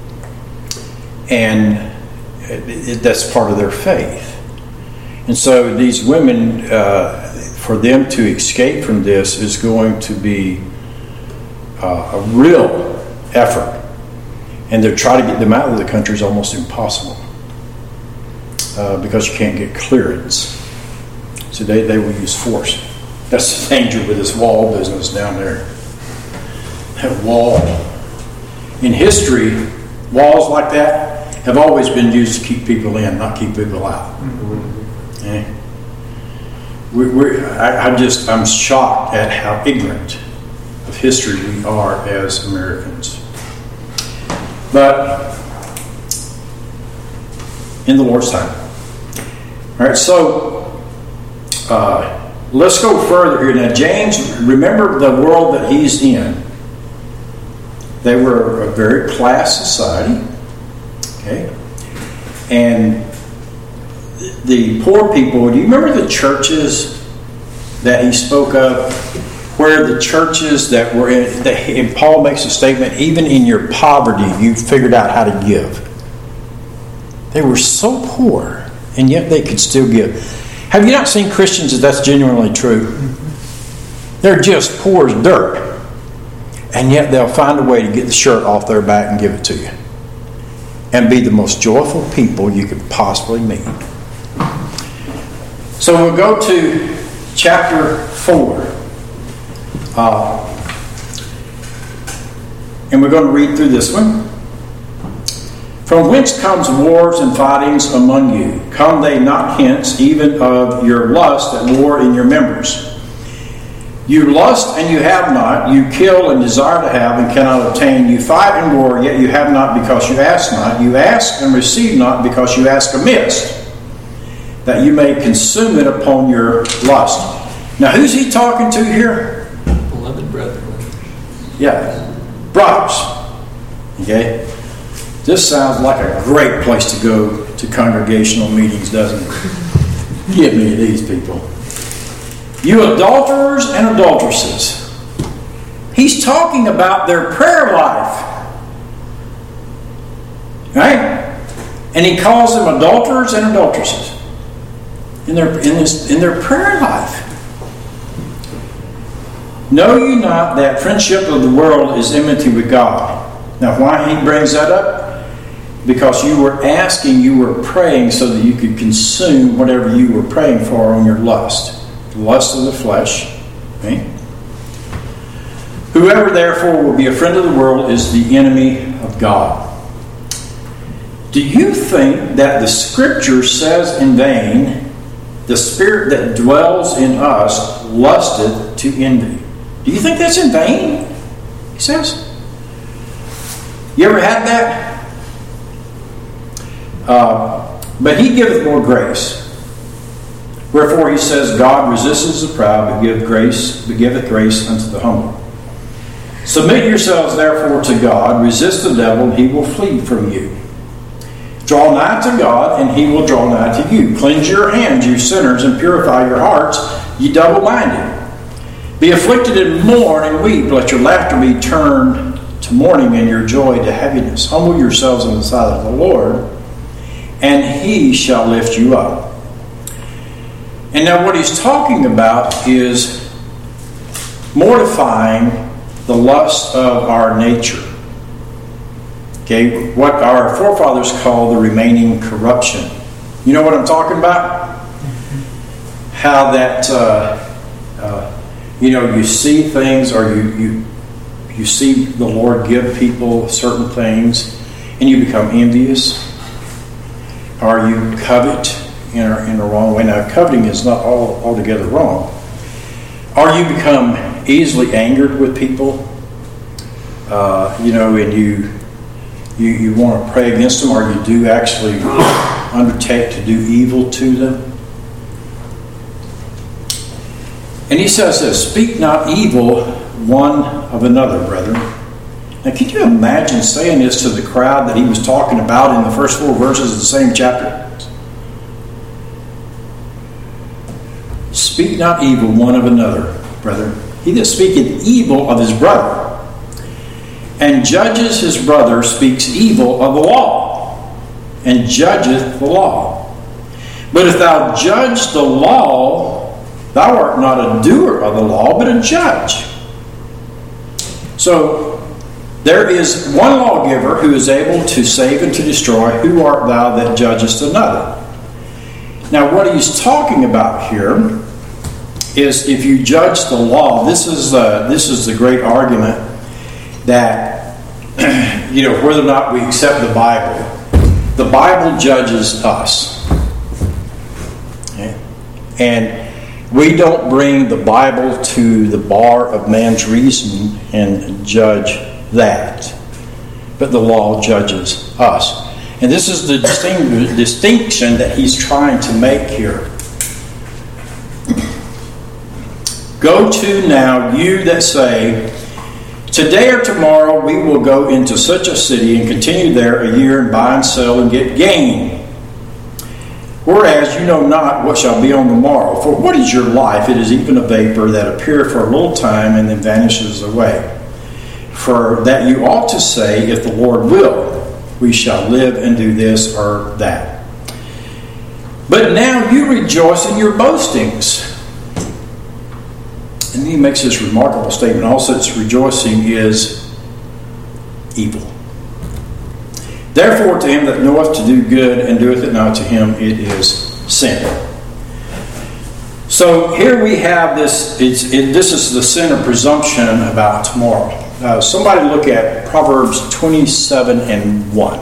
And it, it, that's part of their faith. And so these women, uh, for them to escape from this is going to be uh, a real effort. And to try to get them out of the country is almost impossible uh, because you can't get clearance. So they, they will use force. That's the danger with this wall business down there. That wall. In history, walls like that have always been used to keep people in, not keep people out. Mm-hmm. Okay? We, we're, I, I just, I'm shocked at how ignorant of history we are as Americans. But in the Lord's time. All right, so uh, let's go further here. Now, James, remember the world that he's in. They were a very class society. Okay? And the poor people, do you remember the churches that he spoke of? Where the churches that were in, that, and Paul makes a statement, even in your poverty, you figured out how to give. They were so poor, and yet they could still give. Have you not seen Christians that that's genuinely true? They're just poor as dirt, and yet they'll find a way to get the shirt off their back and give it to you. and be the most joyful people you could possibly meet. So we'll go to chapter four. Uh, and we're going to read through this one. From whence comes wars and fightings among you? Come they not hence, even of your lust that war in your members? You lust and you have not. You kill and desire to have and cannot obtain. You fight and war, yet you have not because you ask not. You ask and receive not because you ask amiss, that you may consume it upon your lust. Now, who's he talking to here? Beloved brethren. Yeah, brothers. Okay? This sounds like a great place to go to congregational meetings, doesn't it? Give me these people. You adulterers and adulteresses. He's talking about their prayer life. Right? And he calls them adulterers and adulteresses in their, in this, in their prayer life. Know you not that friendship of the world is enmity with God? Now, why he brings that up? Because you were asking, you were praying so that you could consume whatever you were praying for on your lust. The lust of the flesh. Okay? Whoever therefore will be a friend of the world is the enemy of God. Do you think that the Scripture says in vain, the Spirit that dwells in us lusted to envy? Do you think that's in vain? He says. You ever had that? Uh, but he giveth more grace. Wherefore he says, God resists the proud, but giveth grace, but giveth grace unto the humble. Submit yourselves therefore to God, resist the devil, and he will flee from you. Draw nigh to God, and he will draw nigh to you. Cleanse your hands, you sinners, and purify your hearts, ye double-minded. Be afflicted and mourn and weep, let your laughter be turned to mourning and your joy to heaviness. Humble yourselves in the sight of the Lord, and he shall lift you up. And now what he's talking about is mortifying the lust of our nature. Okay, what our forefathers call the remaining corruption. You know what I'm talking about? How that, uh, uh, you know, you see things or you, you, you see the Lord give people certain things and you become envious. Or you covet in a, in a wrong way. Now, coveting is not all altogether wrong. Or you become easily angered with people, uh, you know, and you, you you want to pray against them, or you do actually undertake to do evil to them. And he says this, speak not evil one of another, brethren. Now, can you imagine saying this to the crowd that he was talking about in the first four verses of the same chapter? Speak not evil one of another, brethren. He that speaketh evil of his brother and judges his brother speaks evil of the law and judgeth the law. But if thou judge the law, thou art not a doer of the law, but a judge. So, there is one lawgiver who is able to save and to destroy. Who art thou that judgest another? Now, what he's talking about here is if you judge the law, this is uh, this is the great argument that, you know, whether or not we accept the Bible. The Bible judges us. Okay? And we don't bring the Bible to the bar of man's reason and judge that. But the law judges us. And this is the distinct, distinction that he's trying to make here. Go to now, you that say, today or tomorrow we will go into such a city and continue there a year and buy and sell and get gain. Whereas you know not what shall be on the morrow. For what is your life? It is even a vapor that appeareth for a little time and then vanishes away. For that you ought to say, if the Lord will, we shall live and do this or that. But now you rejoice in your boastings. And he makes this remarkable statement. All such rejoicing is evil. Therefore, to him that knoweth to do good and doeth it not, to him it is sin. So here we have this. It's, it, this is the sin of presumption about tomorrow. Uh, somebody look at Proverbs twenty-seven and one.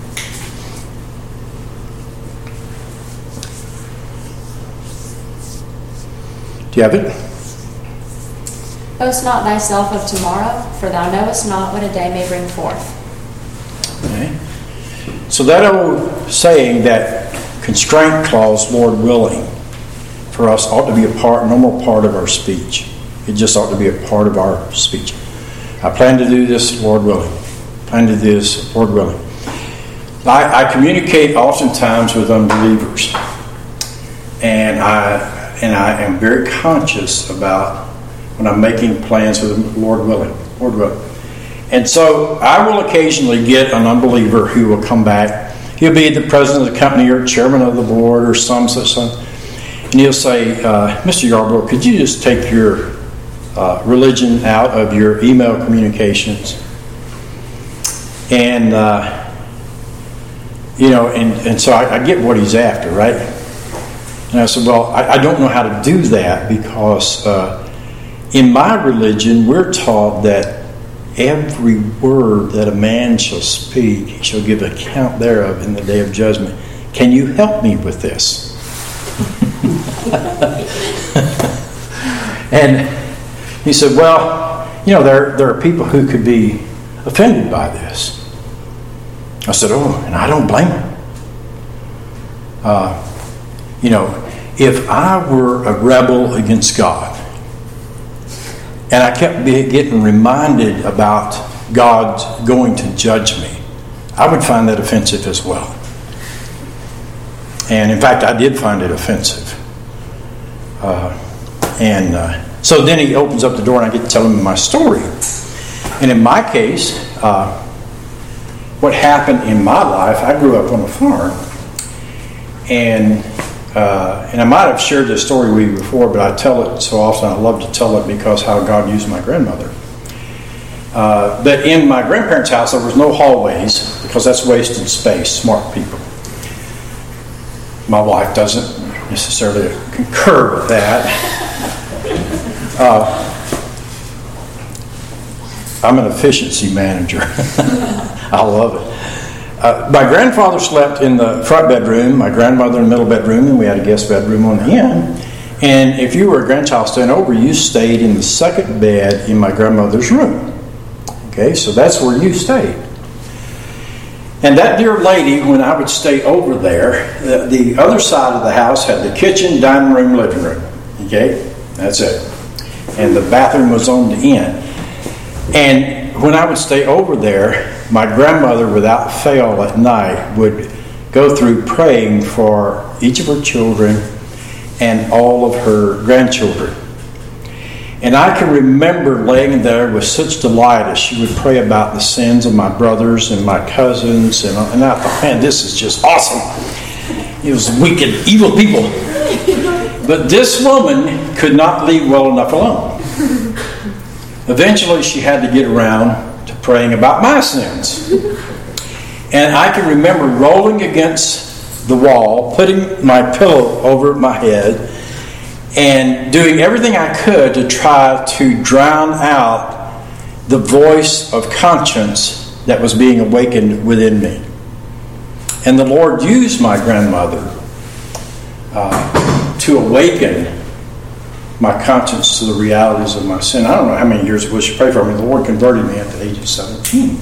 Do you have it? Boast not thyself of tomorrow, for thou knowest not what a day may bring forth. Okay. So that old saying, that constraint clause, Lord willing, for us ought to be a part, normal part of our speech. It just ought to be a part of our speech. I plan to do this, Lord willing. Plan to do this, Lord willing. I, I communicate oftentimes with unbelievers, and I and I am very conscious about when I'm making plans with them, Lord willing, Lord willing. And so I will occasionally get an unbeliever who will come back. He'll be the president of the company or chairman of the board or some such thing. And he'll say, uh, Mister Yarbrough, could you just take your uh, religion out of your email communications? And, uh, you know, and, and so I, I get what he's after, right? And I said, well, I, I don't know how to do that because uh, in my religion, we're taught that every word that a man shall speak, he shall give account thereof in the day of judgment. Can you help me with this? And he said, well, you know, there, there are people who could be offended by this. I said, oh, and I don't blame them. Uh, you know, if I were a rebel against God, and I kept getting reminded about God going to judge me, I would find that offensive as well. And in fact, I did find it offensive. Uh, and uh, so then he opens up the door and I get to tell him my story. And in my case, uh, what happened in my life, I grew up on a farm. And Uh, and I might have shared this story with you before, but I tell it so often. I love to tell it because how God used my grandmother. Uh, but in my grandparents' house, there was no hallways because that's wasted space. Smart people. My wife doesn't necessarily concur with that. Uh, I'm an efficiency manager. I love it. Uh, my grandfather slept in the front bedroom, my grandmother in the middle bedroom, and we had a guest bedroom on the end. And if you were a grandchild staying over, you stayed in the second bed in my grandmother's room. Okay, so that's where you stayed. And that dear lady, when I would stay over there, the, the other side of the house had the kitchen, dining room, living room. Okay, that's it. And the bathroom was on the end. And when I would stay over there, my grandmother, without fail at night, would go through praying for each of her children and all of her grandchildren. And I can remember laying there with such delight as she would pray about the sins of my brothers and my cousins. And, and I thought, man, this is just awesome. It was wicked, evil people. But this woman could not leave well enough alone. Eventually, she had to get around to praying about my sins. And I can remember rolling against the wall, putting my pillow over my head, and doing everything I could to try to drown out the voice of conscience that was being awakened within me. And the Lord used my grandmother uh, to awaken my conscience to the realities of my sin. I don't know how many years it was she prayed for me. The Lord converted me at the age of seventeen.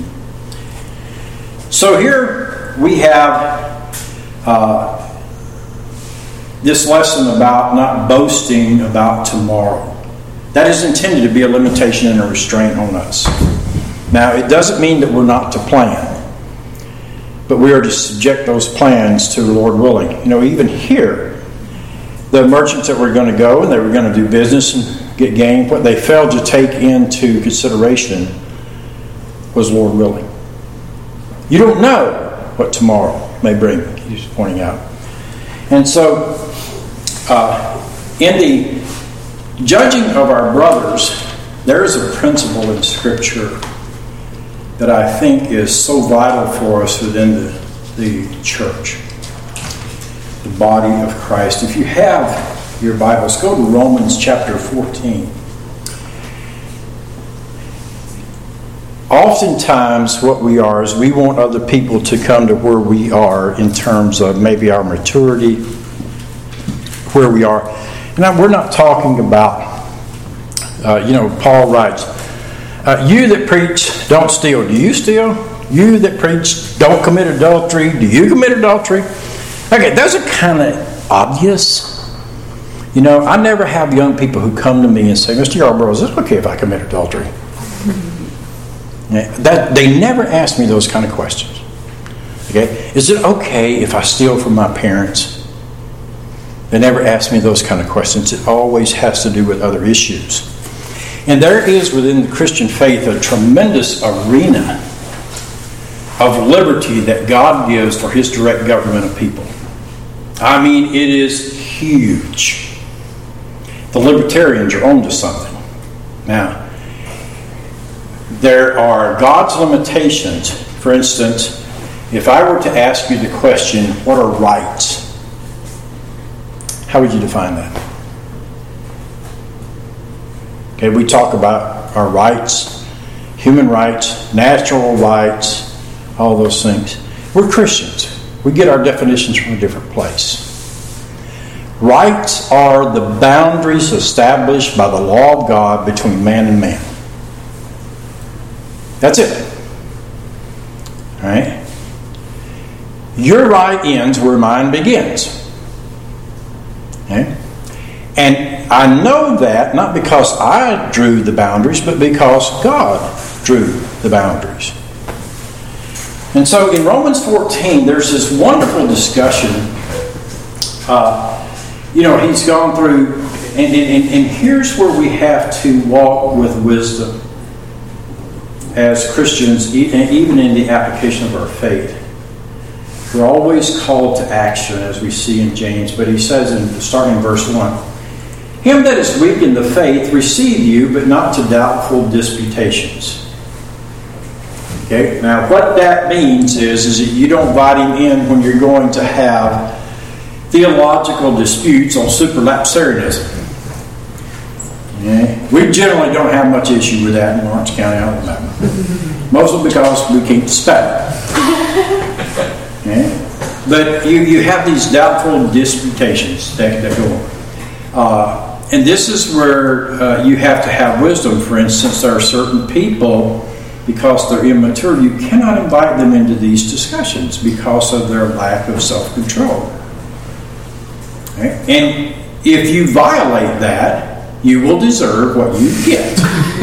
So here we have uh, this lesson about not boasting about tomorrow. That is intended to be a limitation and a restraint on us. Now, it doesn't mean that we're not to plan, but we are to subject those plans to the Lord willing. You know, even here, the merchants that were going to go and they were going to do business and get gain, what they failed to take into consideration was Lord willing. You don't know what tomorrow may bring, he's pointing out. And so, uh, in the judging of our brothers, there is a principle in Scripture that I think is so vital for us within the, the church, the body of Christ. If you have your Bibles, go to Romans chapter fourteen. Oftentimes what we are is we want other people to come to where we are in terms of maybe our maturity, where we are. And we're not talking about, uh, you know, Paul writes, uh, you that preach don't steal, do you steal? You that preach don't commit adultery, do you commit adultery? Okay, those are kind of obvious. You know, I never have young people who come to me and say, Mister Yarbrough, is it okay if I commit adultery? That they never ask me those kind of questions. Okay, is it okay if I steal from my parents? They never ask me those kind of questions. It always has to do with other issues. And there is within the Christian faith a tremendous arena of liberty that God gives for His direct government of people. I mean, it is huge. The libertarians are onto something. Now, there are God's limitations. For instance, if I were to ask you the question, what are rights? How would you define that? Okay, we talk about our rights, human rights, natural rights, all those things. We're Christians. We get our definitions from a different place. Rights are the boundaries established by the law of God between man and man. That's it. All right? Your right ends where mine begins. Okay? And I know that not because I drew the boundaries, but because God drew the boundaries. And so in Romans fourteen, there's this wonderful discussion. Uh, you know, he's gone through, and, and, and here's where we have to walk with wisdom as Christians, even in the application of our faith. We're always called to action, as we see in James, but he says, in starting in verse one, him that is weak in the faith receive you, but not to doubtful disputations. Okay, now what that means is, is that you don't invite him in when you're going to have theological disputes on superlapsarianism. Okay? We generally don't have much issue with that in Lawrence County, Alabama. Mostly because we can't spell. Okay? But you, you have these doubtful disputations that, that go on. Uh, and this is where uh, you have to have wisdom. For instance, there are certain people, because they're immature, you cannot invite them into these discussions because of their lack of self-control. Okay? And if you violate that, you will deserve what you get.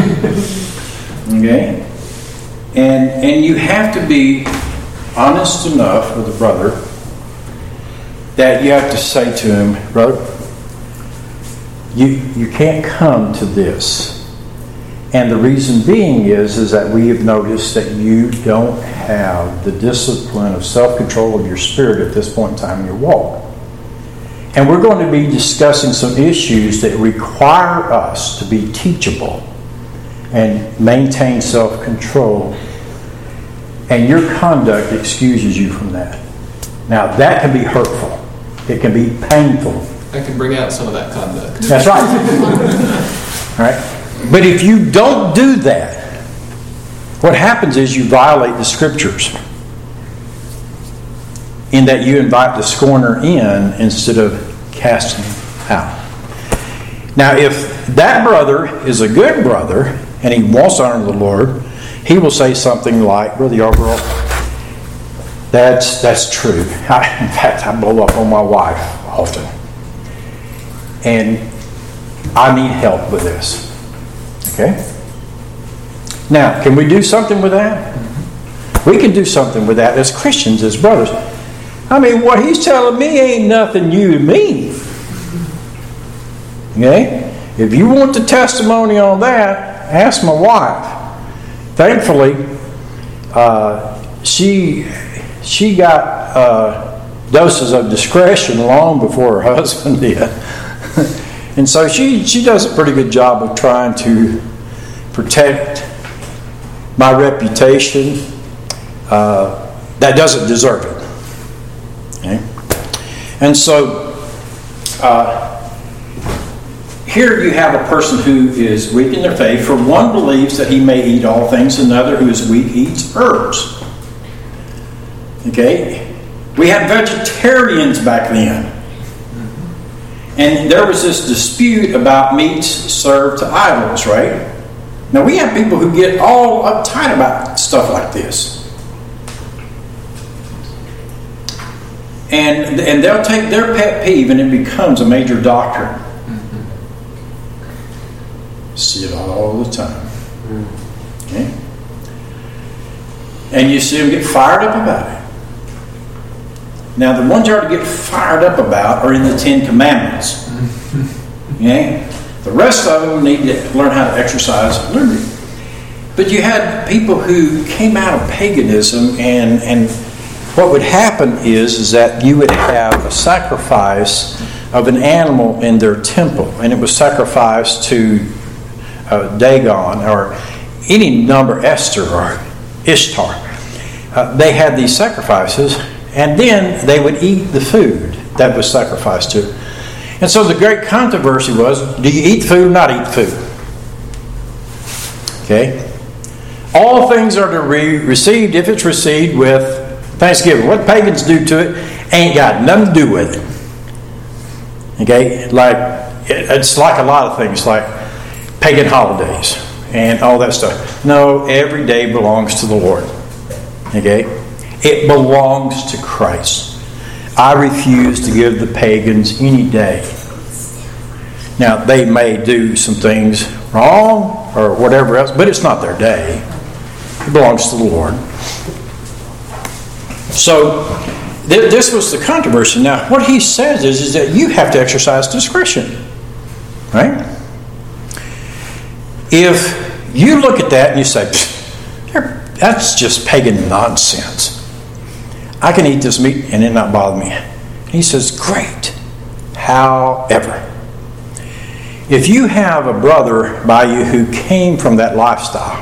Okay? And and you have to be honest enough with a brother that you have to say to him, brother, you you can't come to this. And the reason being is, is that we have noticed that you don't have the discipline of self-control of your spirit at this point in time in your walk. And we're going to be discussing some issues that require us to be teachable and maintain self-control. And your conduct excuses you from that. Now, that can be hurtful. It can be painful. I can bring out some of that conduct. That's right. All right. But if you don't do that, what happens is you violate the Scriptures, in that you invite the scorner in instead of casting him out. Now, if that brother is a good brother and he wants to honor the Lord, he will say something like, Brother Yarbrough, that's, that's true. I, in fact, I blow up on my wife often. And I need help with this. Okay? Now, can we do something with that? We can do something with that as Christians, as brothers. I mean, what he's telling me ain't nothing new to me. Okay? If you want the testimony on that, ask my wife. Thankfully, uh, she she got uh, doses of discretion long before her husband did. And so she, she does a pretty good job of trying to protect my reputation, uh, that doesn't deserve it. Okay? And so, uh, here you have a person who is weak in their faith, for one believes that he may eat all things, and another who is weak eats herbs. Okay? We had vegetarians back then. And there was this dispute about meats served to idols, right? Now we have people who get all uptight about stuff like this. And, and they'll take their pet peeve and it becomes a major doctrine. See it all the time. Okay? And you see them get fired up about it. Now, the ones you are to get fired up about are in the Ten Commandments. Okay? The rest of them need to learn how to exercise liberty. But you had people who came out of paganism, and, and what would happen is, is that you would have a sacrifice of an animal in their temple, and it was sacrificed to uh, Dagon or any number, Esther or Ishtar. Uh, they had these sacrifices, and then they would eat the food that was sacrificed to. And so the great controversy was, do you eat food or not eat food? Okay? All things are to be received if it's received with thanksgiving. What pagans do to it ain't got nothing to do with it. Okay? Like, it's like a lot of things, like pagan holidays and all that stuff. No, every day belongs to the Lord. Okay? It belongs to Christ. I refuse to give the pagans any day. Now, they may do some things wrong or whatever else, but it's not their day. It belongs to the Lord. So, th- this was the controversy. Now, what he says is, is that you have to exercise discretion. Right? If you look at that and you say, that's just pagan nonsense. I can eat this meat and it not bother me. He says, great. However, if you have a brother by you who came from that lifestyle,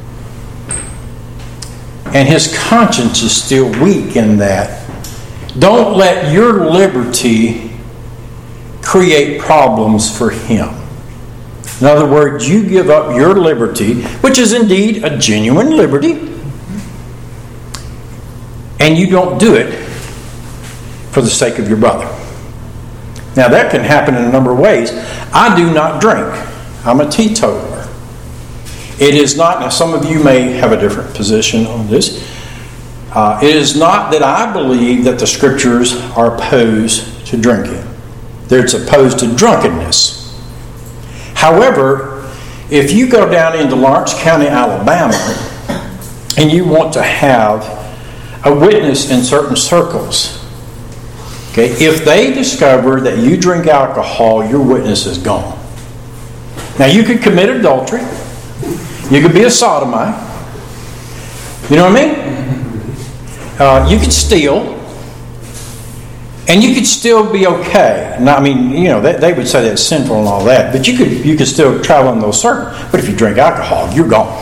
and his conscience is still weak in that, don't let your liberty create problems for him. In other words, you give up your liberty, which is indeed a genuine liberty, and you don't do it for the sake of your brother. Now, that can happen in a number of ways. I do not drink. I'm a teetotaler. It is not, now some of you may have a different position on this. Uh, it is not that I believe that the Scriptures are opposed to drinking. They're opposed to drunkenness. However, if you go down into Lawrence County, Alabama, and you want to have a witness in certain circles, okay, if they discover that you drink alcohol, your witness is gone. Now, you could commit adultery. You could be a sodomite. You know what I mean? Uh, you could steal. And you could still be okay. Now, I mean, you know, they, they would say that's sinful and all that, but you could you could still travel in those circles. But if you drink alcohol, you're gone.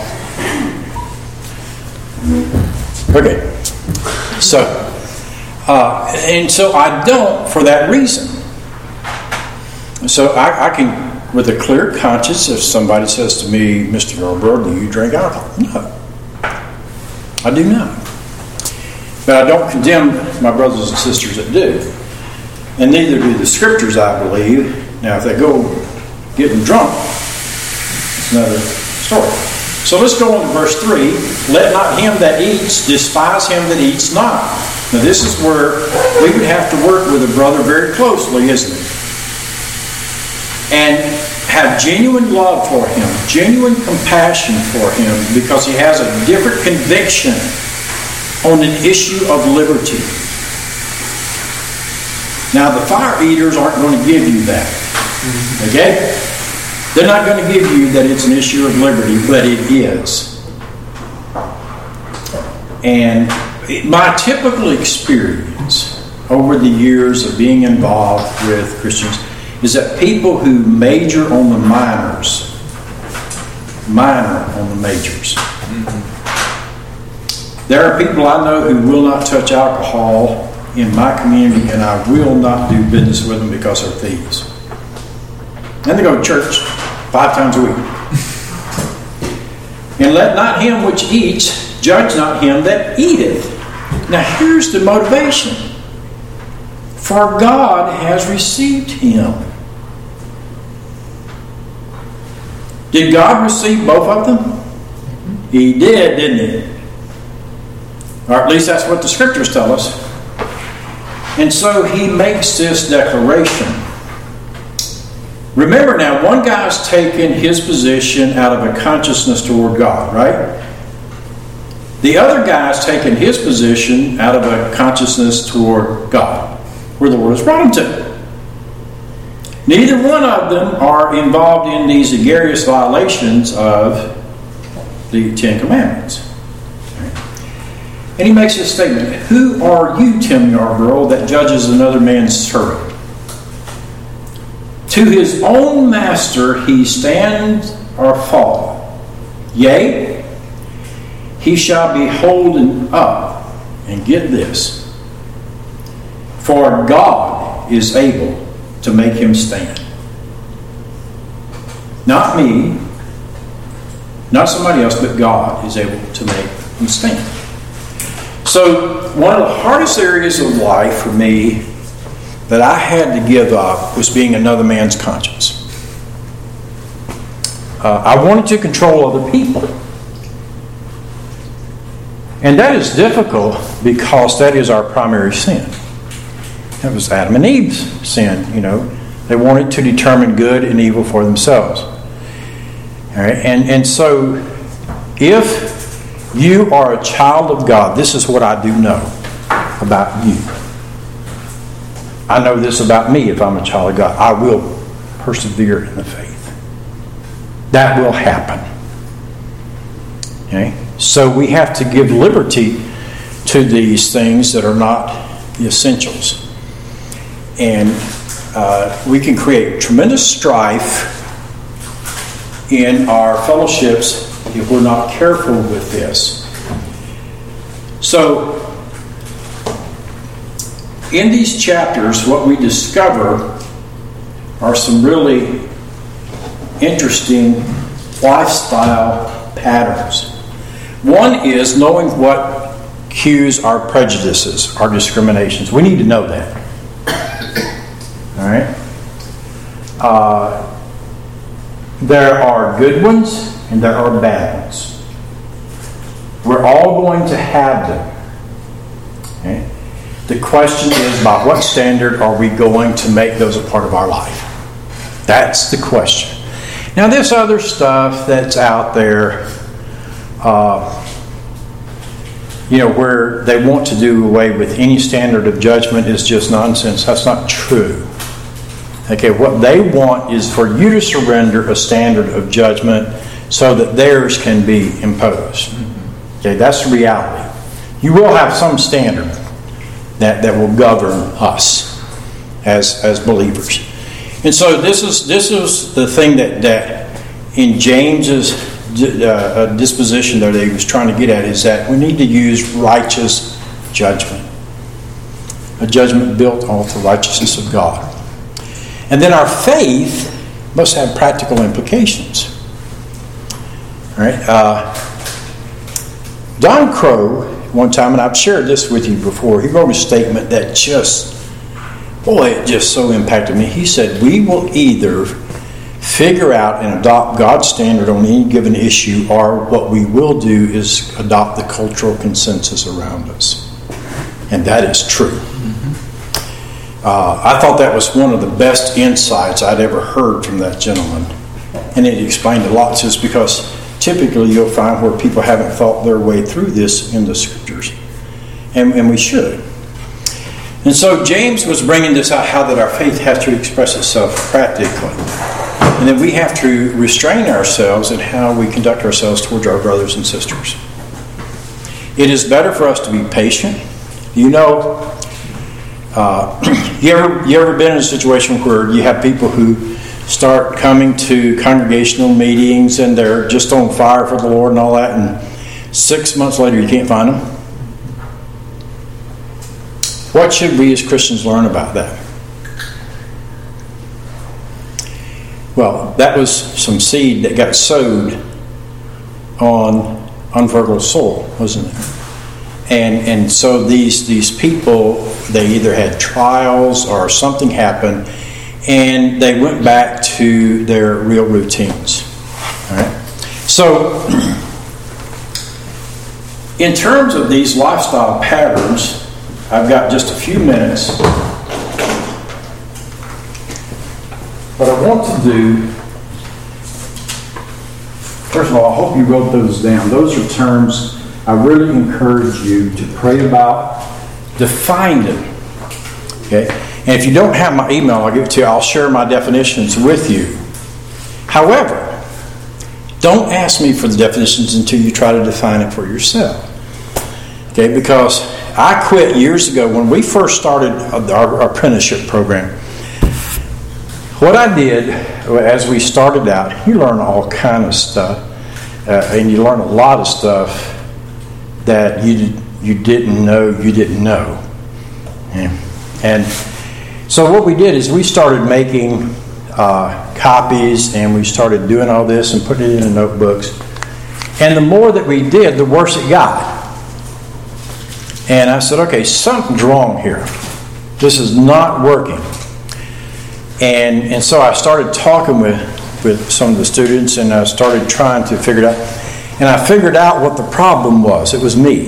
Okay. So, uh, and so I don't for that reason. So I, I can, with a clear conscience, if somebody says to me, Mister Yarbrough, do you drink alcohol? No. I do not. But I don't condemn my brothers and sisters that do. And neither do the Scriptures, I believe. Now, if they go getting drunk, it's another story. So let's go on to verse three. Let not him that eats despise him that eats not. Now, this is where we would have to work with a brother very closely, isn't it? And have genuine love for him, genuine compassion for him, because he has a different conviction on an issue of liberty. Now, the fire eaters aren't going to give you that. Okay? They're not going to give you that it's an issue of liberty, but it is. And my typical experience over the years of being involved with Christians is that people who major on the minors minor on the majors. Mm-hmm. There are people I know who will not touch alcohol in my community, and I will not do business with them because they're thieves. And they go to church five times a week. And let not him which eats judge not him that eateth. Now here's the motivation. For God has received him. Did God receive both of them? He did, didn't he? Or at least that's what the scriptures tell us. And so he makes this declaration. Remember now, one guy's taken his position out of a consciousness toward God, right? The other guy's taken his position out of a consciousness toward God, where the Lord has brought him to. Neither one of them are involved in these egregious violations of the Ten Commandments. And he makes this statement, who are you, Tim Yarborough, that judges another man's servant? To his own master he stands or fall. Yea, he shall be holden up. And get this. For God is able to make him stand. Not me, not somebody else, but God is able to make him stand. So, one of the hardest areas of life for me that I had to give up was being another man's conscience. Uh, I wanted to control other people. And that is difficult because that is our primary sin. That was Adam and Eve's sin, you know. They wanted to determine good and evil for themselves. All right? And, and so, if you are a child of God, this is what I do know about you. I know this about me if I'm a child of God. I will persevere in the faith. That will happen. Okay? So we have to give liberty to these things that are not the essentials. And uh, we can create tremendous strife in our fellowships if we're not careful with this. So, in these chapters, what we discover are some really interesting lifestyle patterns. One is knowing what cues our prejudices, our discriminations. We need to know that. All right? Uh, there are good ones and there are bad ones. We're all going to have them. Okay? The question is, by what standard are we going to make those a part of our life? That's the question. Now, this other stuff that's out there, uh, you know, where they want to do away with any standard of judgment is just nonsense. That's not true. Okay, what they want is for you to surrender a standard of judgment so that theirs can be imposed. Okay, that's the reality. You will have some standard that, that will govern us as, as believers. And so this is this is the thing that, that in James's uh, disposition that he was trying to get at, is that we need to use righteous judgment. A judgment built on the righteousness of God. And then our faith must have practical implications. All right. Uh, Don Crow, one time, and I've shared this with you before, he wrote a statement that just, boy, it just so impacted me. He said, we will either figure out and adopt God's standard on any given issue, or what we will do is adopt the cultural consensus around us. And that is true. Uh, I thought that was one of the best insights I'd ever heard from that gentleman. And it explained a lot, just because typically you'll find where people haven't thought their way through this in the scriptures. And, and we should. And so James was bringing this out, how that our faith has to express itself practically. And then we have to restrain ourselves in how we conduct ourselves towards our brothers and sisters. It is better for us to be patient. You know, uh, you ever you ever been in a situation where you have people who start coming to congregational meetings, and they're just on fire for the Lord and all that, and six months later you can't find them. What should we as Christians learn about that? Well, that was some seed that got sowed on unfertile soil, wasn't it? And and so these these people, they either had trials or something happened, and they went back to their real routines. All right? So, in terms of these lifestyle patterns, I've got just a few minutes. What I want to do, first of all, I hope you wrote those down. Those are terms I really encourage you to pray about, define them. Okay? And if you don't have my email, I'll give it to you. I'll share my definitions with you. However, don't ask me for the definitions until you try to define it for yourself. Okay? Because I quit years ago when we first started our apprenticeship program. What I did, as we started out, you learn all kind of stuff, uh, and you learn a lot of stuff that you you didn't know you didn't know. Yeah. And so what we did is we started making uh, copies, and we started doing all this and putting it in the notebooks. And the more that we did, the worse it got. And I said, okay, something's wrong here. This is not working. And and so I started talking with, with some of the students, and I started trying to figure it out. And I figured out what the problem was. It was me.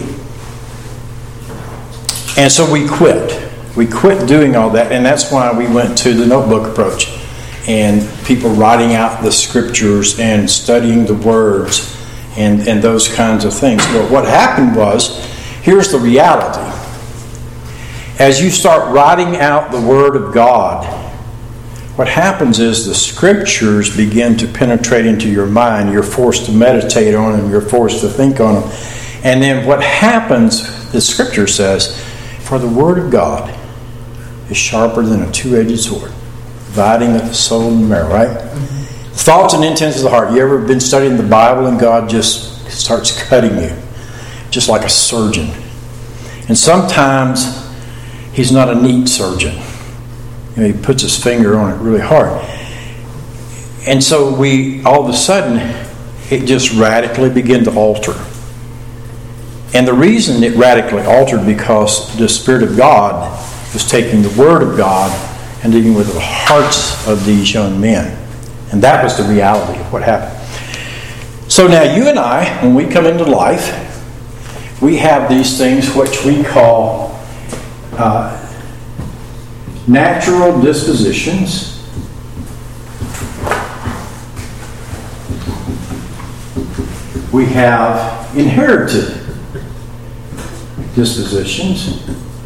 And so we quit. We quit doing all that, and that's why we went to the notebook approach. And people writing out the scriptures and studying the words and, and those kinds of things. But what happened was, here's the reality. As you start writing out the Word of God, what happens is the scriptures begin to penetrate into your mind. You're forced to meditate on them. You're forced to think on them. And then what happens, the scripture says, for the Word of God is sharper than a two-edged sword, dividing of the soul and the marrow, right? Mm-hmm. Thoughts and intents of the heart. You ever been studying the Bible and God just starts cutting you, just like a surgeon? And sometimes He's not a neat surgeon. You know, he puts his finger on it really hard. And so we, all of a sudden, it just radically began to alter. And the reason it radically altered because the Spirit of God was taking the Word of God and dealing with the hearts of these young men. And that was the reality of what happened. So now you and I, when we come into life, we have these things which we call uh, natural dispositions. We have inherited dispositions.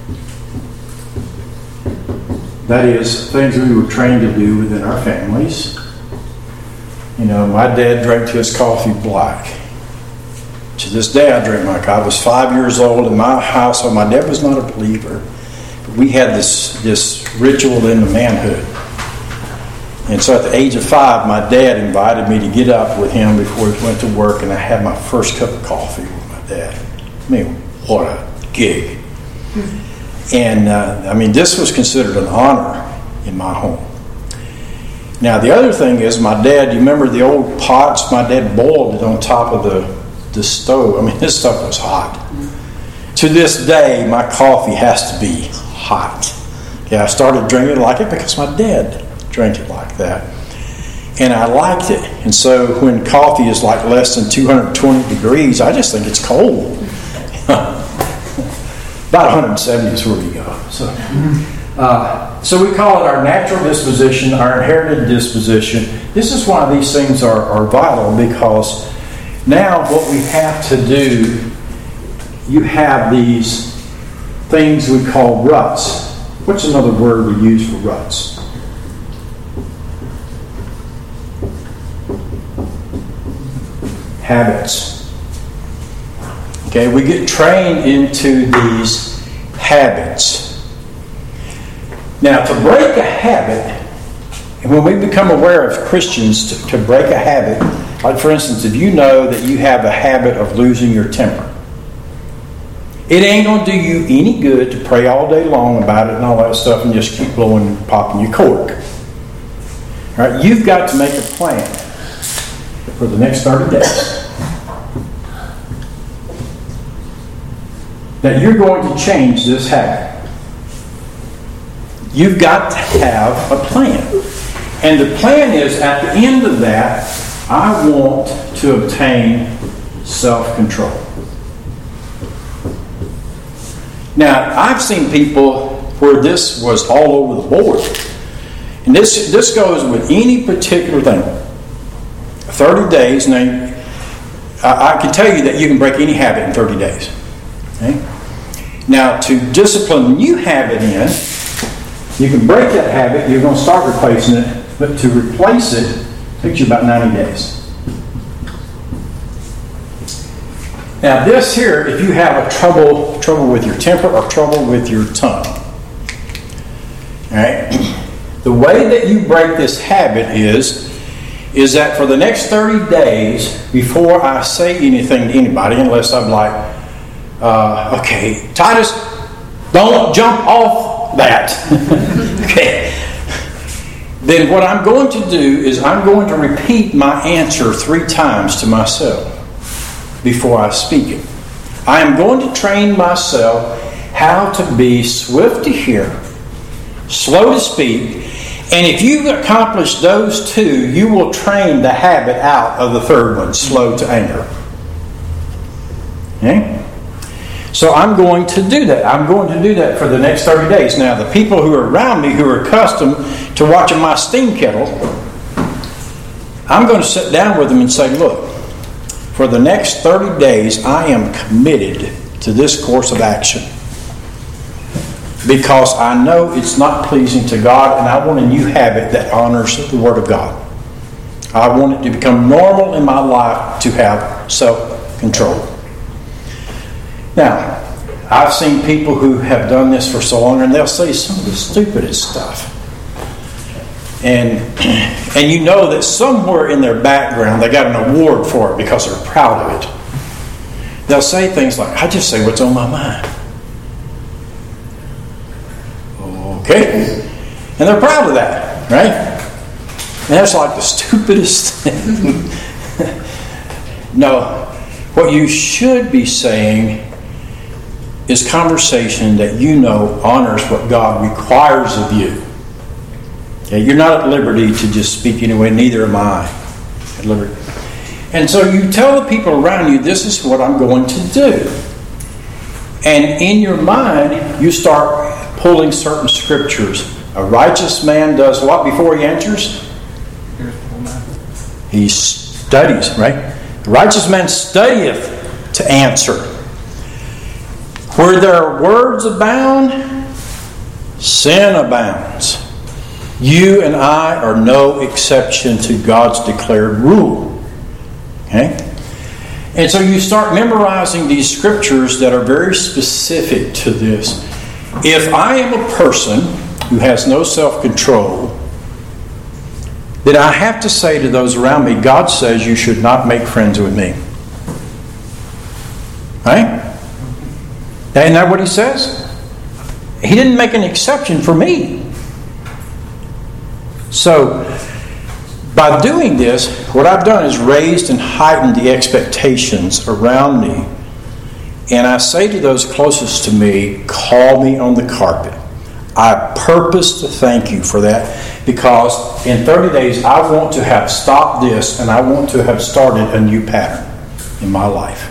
That is, things we were trained to do within our families. You know, my dad drank his coffee black. To this day I drink my coffee. I was five years old in my household. My dad was not a believer. We had this, this ritual into manhood. And so at the age of five, my dad invited me to get up with him before he went to work, and I had my first cup of coffee with my dad. I mean, what a gig. Mm-hmm. And, uh, I mean, this was considered an honor in my home. Now, the other thing is my dad, you remember the old pots? My dad boiled it on top of the, the stove. I mean, this stuff was hot. Mm-hmm. To this day, my coffee has to be hot. Yeah, I started drinking it like it because my dad drank it like that. And I liked it. And so when coffee is like less than two hundred twenty degrees, I just think it's cold. About one hundred seventy is where we go. So, uh, so we call it our natural disposition, our inherited disposition. This is why these things are, are vital, because now what we have to do, you have these things we call ruts. What's another word we use for ruts? Habits. Okay, we get trained into these habits. Now, to break a habit, And when we become aware of Christians to, to break a habit, like for instance, if you know that you have a habit of losing your temper, it ain't going to do you any good to pray all day long about it and all that stuff and just keep blowing and popping your cork. All right, you've got to make a plan for the next thirty days that you're going to change this habit. You've got to have a plan. And the plan is, at the end of that, I want to obtain self-control. Now, I've seen people where this was all over the board. And this, this goes with any particular thing. thirty days, now, I, I can tell you that you can break any habit in thirty days. Okay? Now, to discipline a new habit in, you can break that habit, you're going to start replacing it, but to replace it takes you about ninety days. Now this here, if you have a trouble trouble with your temper or trouble with your tongue, all right, the way that you break this habit is, is that for the next thirty days, before I say anything to anybody, unless I'm like, uh, okay, Titus, don't jump off that. Okay. Then what I'm going to do is I'm going to repeat my answer three times to myself before I speak it. I am going to train myself how to be swift to hear, slow to speak, and if you accomplish those two, you will train the habit out of the third one, slow to anger. Okay? So I'm going to do that. I'm going to do that for the next thirty days. Now, the people who are around me who are accustomed to watching my steam kettle, I'm going to sit down with them and say, look, for the next thirty days, I am committed to this course of action because I know it's not pleasing to God, and I want a new habit that honors the Word of God. I want it to become normal in my life to have self-control. Now, I've seen people who have done this for so long, and they'll say some of the stupidest stuff. And and you know that somewhere in their background they got an award for it because they're proud of it. They'll say things like, I just say what's on my mind. Okay? And they're proud of that, right? And that's like the stupidest thing. No, what you should be saying is conversation that you know honors what God requires of you. Okay, you're not at liberty to just speak anyway, neither am I at liberty. And so you tell the people around you, this is what I'm going to do. And in your mind, you start pulling certain scriptures. A righteous man does what before he answers? He studies, right? A righteous man studieth to answer. Where there words abound, sin abounds. You and I are no exception to God's declared rule. Okay? And so you start memorizing these scriptures that are very specific to this. If I am a person who has no self-control, then I have to say to those around me, God says you should not make friends with me. Right? Isn't that what he says? He didn't make an exception for me. So, by doing this, what I've done is raised and heightened the expectations around me. And I say to those closest to me, call me on the carpet. I purpose to thank you for that because in thirty days I want to have stopped this and I want to have started a new pattern in my life.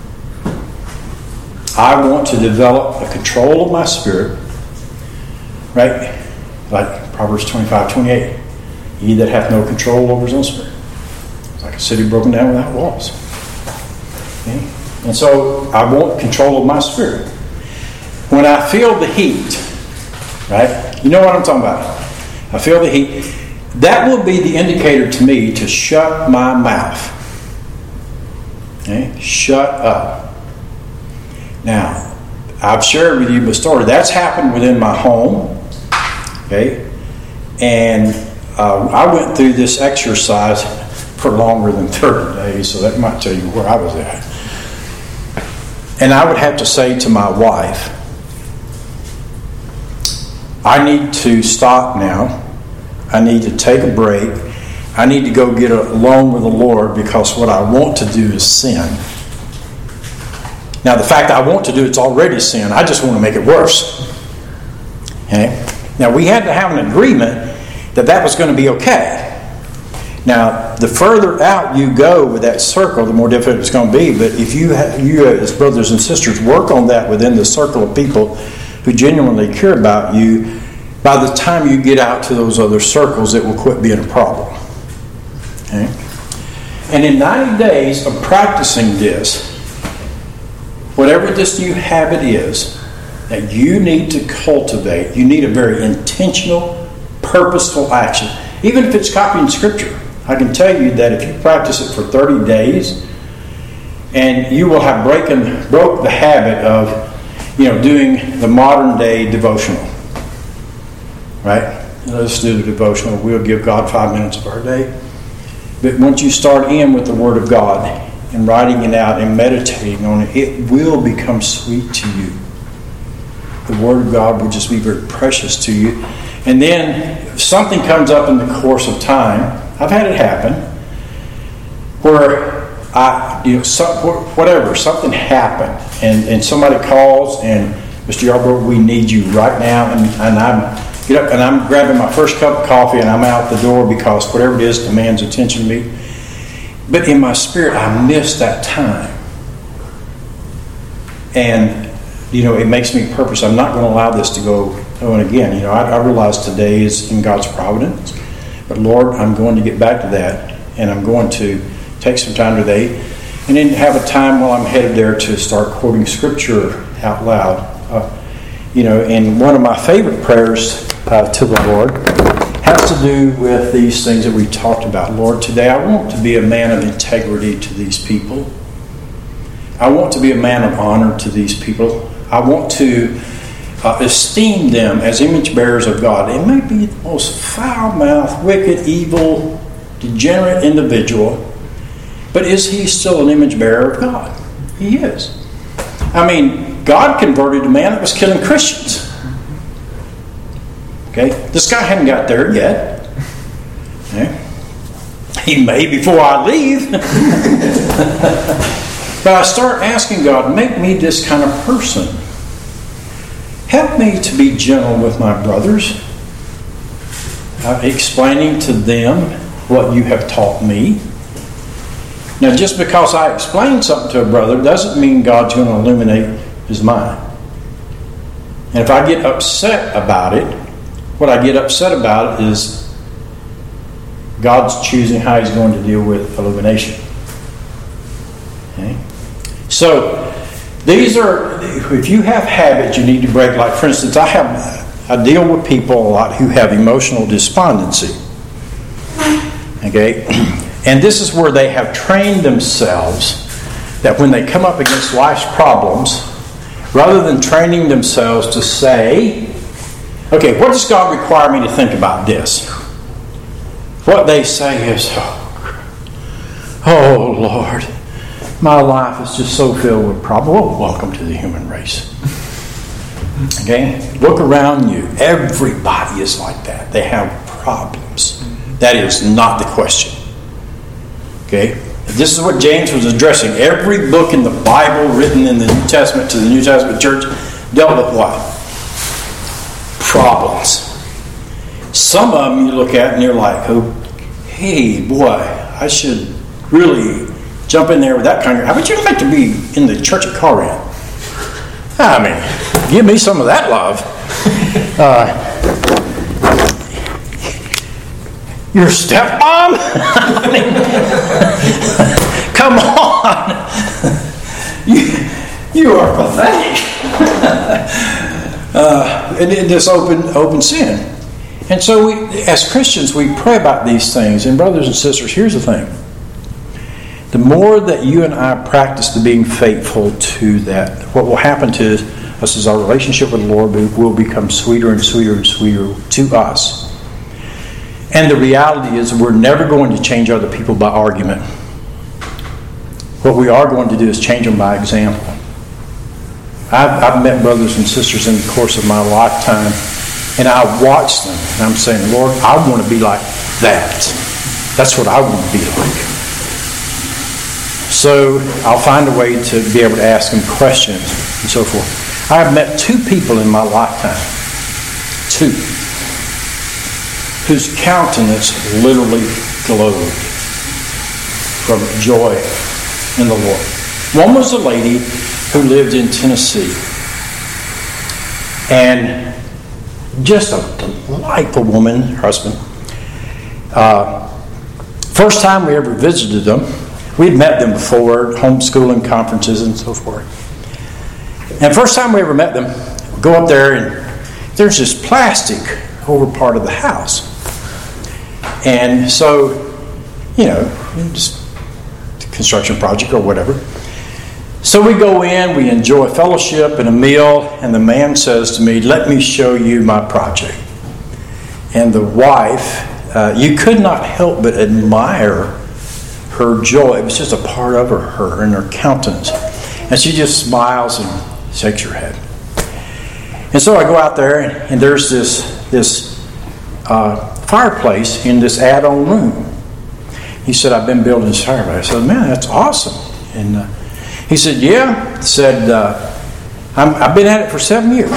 I want to develop a control of my spirit, right? Like Proverbs twenty-five twenty-eight. He that hath no control over his own spirit. It's like a city broken down without walls. Okay? And so I want control of my spirit. When I feel the heat, right? You know what I'm talking about. I feel the heat. That will be the indicator to me to shut my mouth. Okay? Shut up. Now, I've shared with you the story. That's happened within my home. Okay? And uh, I went through this exercise for longer than thirty days, so that might tell you where I was at. And I would have to say to my wife, I need to stop now. I need to take a break. I need to go get alone with the Lord, because what I want to do is sin. Now, the fact that I want to do it's already sin. I just want to make it worse. Okay? Now, we had to have an agreement that that was going to be okay. Now, the further out you go with that circle, the more difficult it's going to be. But if you, have, you as brothers and sisters, work on that within the circle of people who genuinely care about you, by the time you get out to those other circles, it will quit being a problem. Okay? And in ninety days of practicing this, whatever this new habit is that you need to cultivate, you need a very intentional, purposeful action. Even if it's copying Scripture. I can tell you that if you practice it for thirty days, and you will have broken, broke the habit of, you know, doing the modern day devotional. Right? Let's do the devotional. We'll give God five minutes of our day. But once you start in with the Word of God and writing it out and meditating on it, it will become sweet to you. The Word of God will just be very precious to you. And then if something comes up in the course of time, I've had it happen, where I, you know, some, whatever, something happened, and, and somebody calls, and Mister Yarbrough, we need you right now, and, and I'm get up and I'm grabbing my first cup of coffee, and I'm out the door because whatever it is demands attention to me. But in my spirit, I miss that time, and you know, it makes me purpose. I'm not going to allow this to go on again. You know, I, I realize today is in God's providence. But Lord, I'm going to get back to that, and I'm going to take some time today, and then have a time while I'm headed there to start quoting Scripture out loud. Uh, you know, and one of my favorite prayers uh, to the Lord has to do with these things that we talked about. Lord, today I want to be a man of integrity to these people. I want to be a man of honor to these people. I want to Uh, esteem them as image bearers of God. It may be the most foul-mouthed, wicked, evil, degenerate individual, but is he still an image bearer of God? He is. I mean, God converted a man that was killing Christians. Okay? This guy hadn't got there yet. Okay? He may before I leave. But I start asking God, make me this kind of person. Help me to be gentle with my brothers, uh, explaining to them what you have taught me. Now, just because I explain something to a brother doesn't mean God's going to illuminate his mind. And if I get upset about it, what I get upset about it is God's choosing how he's going to deal with illumination. Okay? So, these are, if you have habits you need to break, like for instance, I have, I deal with people a lot who have emotional despondency. Okay? And this is where they have trained themselves that when they come up against life's problems, rather than training themselves to say, okay, what does God require me to think about this? What they say is, oh, oh Lord, my life is just so filled with problems. Well, welcome to the human race. Okay? Look around you. Everybody is like that. They have problems. That is not the question. Okay? This is what James was addressing. Every book in the Bible written in the New Testament to the New Testament church dealt with what? Problems. Some of them you look at and you're like, oh, hey, boy, I should really jump in there with that kind of... How would you like to be in the church of Corinth? I mean, give me some of that love. Uh, your stepmom? I mean, come on. You, you are pathetic. uh, and in this open, open sin. And so we, as Christians, we pray about these things. And brothers and sisters, here's the thing. The more that you and I practice to being faithful to that, what will happen to us is our relationship with the Lord will become sweeter and sweeter and sweeter to us. And the reality is we're never going to change other people by argument. What we are going to do is change them by example. I've, I've met brothers and sisters in the course of my lifetime, and I watch them, and I'm saying, Lord, I want to be like that. That's what I want to be like. So I'll find a way to be able to ask them questions and so forth. I have met two people in my lifetime, two, whose countenance literally glowed from joy in the Lord. One was a lady who lived in Tennessee, and just a delightful woman, her husband. Uh, first time we ever visited them, we'd met them before, homeschooling conferences and so forth. And first time we ever met them, we go up there and there's this plastic over part of the house. And so, you know, just a construction project or whatever. So we go in, we enjoy fellowship and a meal, and the man says to me, let me show you my project. And the wife, uh, you could not help but admire her joy. It was just a part of her, her and her countenance. And she just smiles and shakes her head. And so I go out there, and, and there's this, this uh, fireplace in this add-on room. He said, I've been building this fireplace. I said, man, that's awesome. And uh, he said, yeah. He said, uh, I'm, I've been at it for seven years.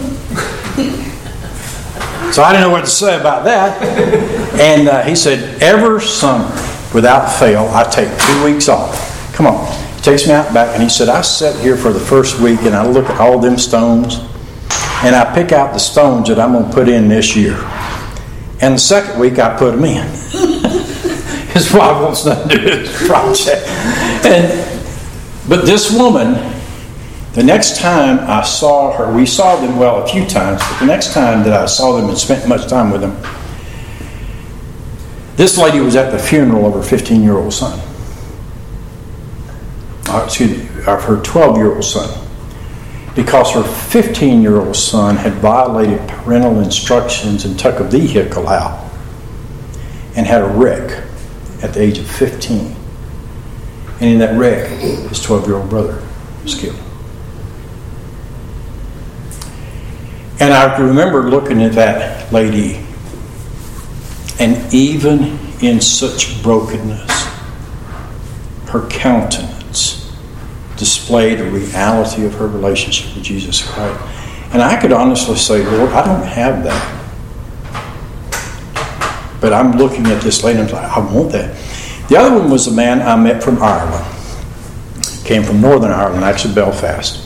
So I didn't know what to say about that. And uh, he said, every summer, without fail, I take two weeks off. Come on. He takes me out back, and he said, I sit here for the first week, and I look at all them stones, and I pick out the stones that I'm going to put in this year. And the second week, I put them in. His wife wants nothing to do with this project. And But this woman, the next time I saw her, we saw them, well, a few times, but the next time that I saw them and spent much time with them, this lady was at the funeral of her fifteen-year-old son. Uh, excuse me, of her twelve-year-old son. Because her fifteen-year-old son had violated parental instructions and took a vehicle out and had a wreck at the age of fifteen. And in that wreck, his twelve-year-old brother was killed. And I remember looking at that lady, and even in such brokenness, her countenance displayed the reality of her relationship with Jesus Christ. And I could honestly say, Lord, I don't have that. But I'm looking at this lady and I'm like, I want that. The other one was a man I met from Ireland. Came from Northern Ireland, actually Belfast.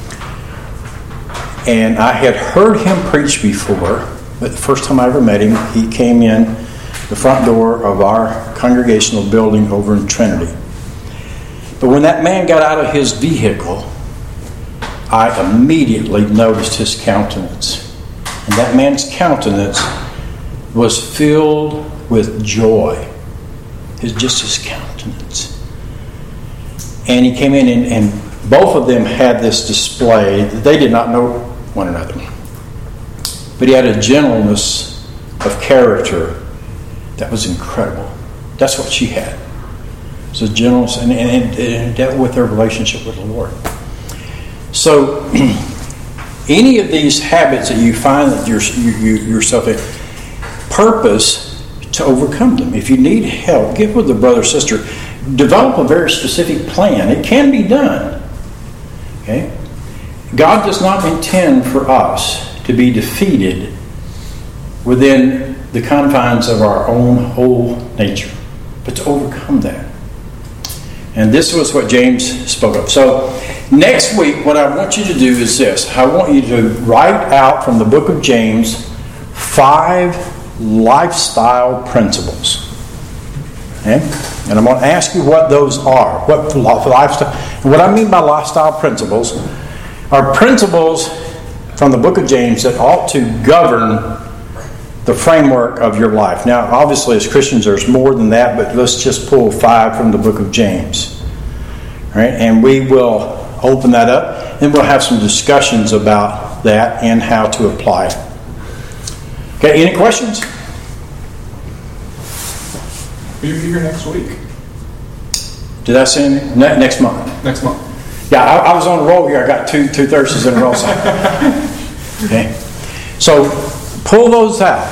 And I had heard him preach before, but the first time I ever met him, he came in the front door of our congregational building over in Trinity. But when that man got out of his vehicle, I immediately noticed his countenance. And that man's countenance was filled with joy. It's just his countenance. And he came in, and, and both of them had this display. They did not know one another. But he had a gentleness of character that was incredible. That's what she had. It was a gentleness, and, and, and it dealt with their relationship with the Lord. So, any of these habits that you find that you're, you, you, yourself in, purpose to overcome them. If you need help, get with a brother or sister. Develop a very specific plan. It can be done. Okay? God does not intend for us to be defeated within the confines of our own whole nature, but to overcome that. And this was what James spoke of. So next week, what I want you to do is this. I want you to write out from the book of James five lifestyle principles. Okay? And I'm going to ask you what those are. What lifestyle? And what I mean by lifestyle principles are principles from the book of James that ought to govern the framework of your life. Now, obviously, as Christians, there's more than that, but let's just pull five from the book of James. All right? And we will open that up, and we'll have some discussions about that and how to apply it. Okay, any questions? Will you be here next week? Did I say anything? Ne- next month. Next month. Yeah, I, I was on a roll here. I got two two Thursdays in a row. So. Okay. So pull those out.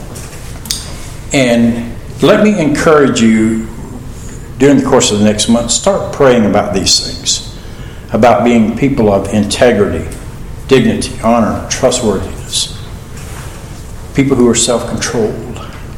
And let me encourage you during the course of the next month, start praying about these things. About being people of integrity, dignity, honor, trustworthiness. People who are self-controlled.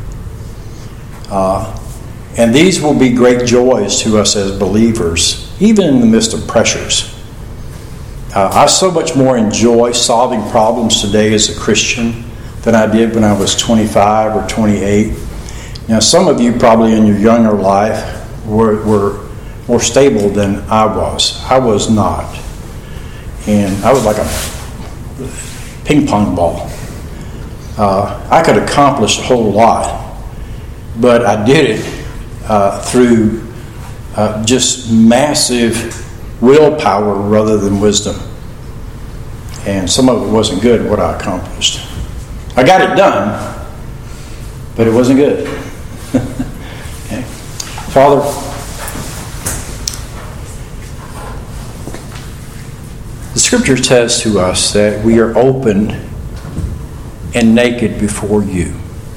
Uh, and these will be great joys to us as believers, even in the midst of pressures. Uh, I so much more enjoy solving problems today as a Christian than I did when I was twenty-five or twenty-eight. Now, some of you probably in your younger life were, were more stable than I was. I was not. And I was like a ping pong ball. Uh, I could accomplish a whole lot, but I did it uh, through uh, just massive willpower rather than wisdom. And some of it wasn't good, what I accomplished. I got it done, but it wasn't good. Okay. Father, the Scripture says to us that we are open and naked before you.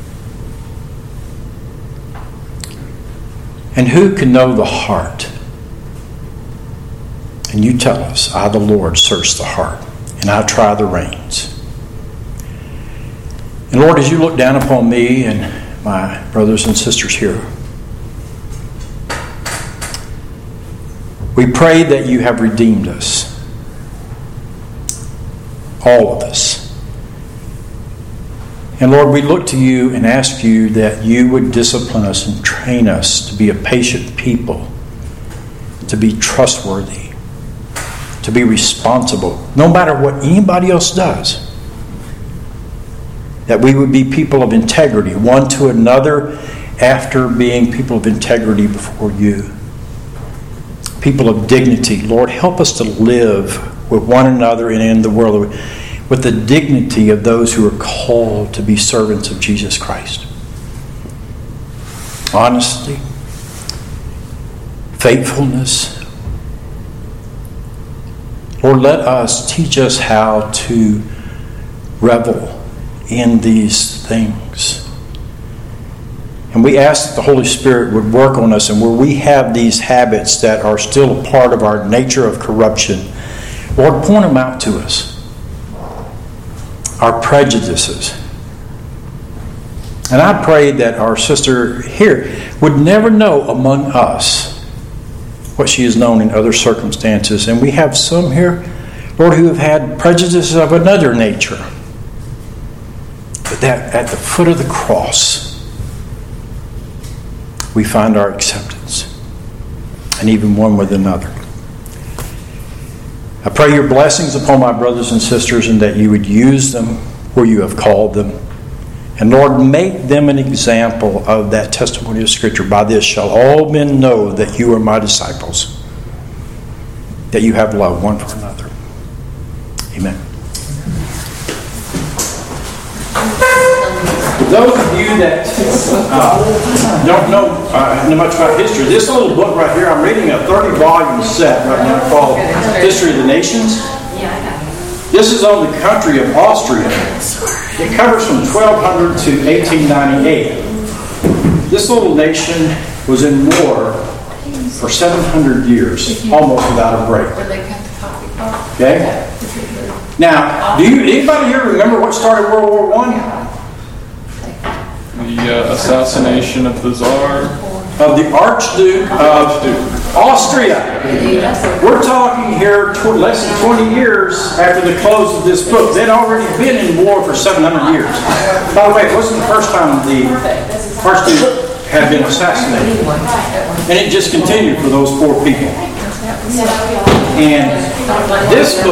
And who can know the heart? And you tell us, I, the Lord, search the heart, and I try the reins. And Lord, as you look down upon me and my brothers and sisters here, we pray that you have redeemed us. All of us. And Lord, we look to you and ask you that you would discipline us and train us to be a patient people, to be trustworthy, to be responsible, no matter what anybody else does. That we would be people of integrity, one to another, after being people of integrity before you. People of dignity. Lord, help us to live with one another and in the world with the dignity of those who are called to be servants of Jesus Christ. Honesty, faithfulness. Lord, let us, teach us how to revel in these things. And we ask that the Holy Spirit would work on us, and where we have these habits that are still a part of our nature of corruption, Lord, point them out to us. Our prejudices. And I pray that our sister here would never know among us what she has known in other circumstances. And we have some here, Lord, who have had prejudices of another nature. But that at the foot of the cross, we find our acceptance. And even one with another. I pray your blessings upon my brothers and sisters, and that you would use them where you have called them. And Lord, make them an example of that testimony of Scripture. By this shall all men know that you are my disciples, that you have love one for another. Amen. For those of you that uh, don't know uh, know much about history, this little book right here, I'm reading a thirty-volume set right now called History of the Nations. This is on the country of Austria. It covers from twelve hundred to eighteen ninety-eight. This little nation was in war for seven hundred years, almost without a break. Okay? Now, do you anybody here remember what started World War One? The uh, assassination of the Tsar. Of the Archduke of Austria. We're talking here tw- less than twenty years after the close of this book. They'd already been in war for seven hundred years. By the way, it wasn't the first time the Archduke had been assassinated. And it just continued for those poor people. And this book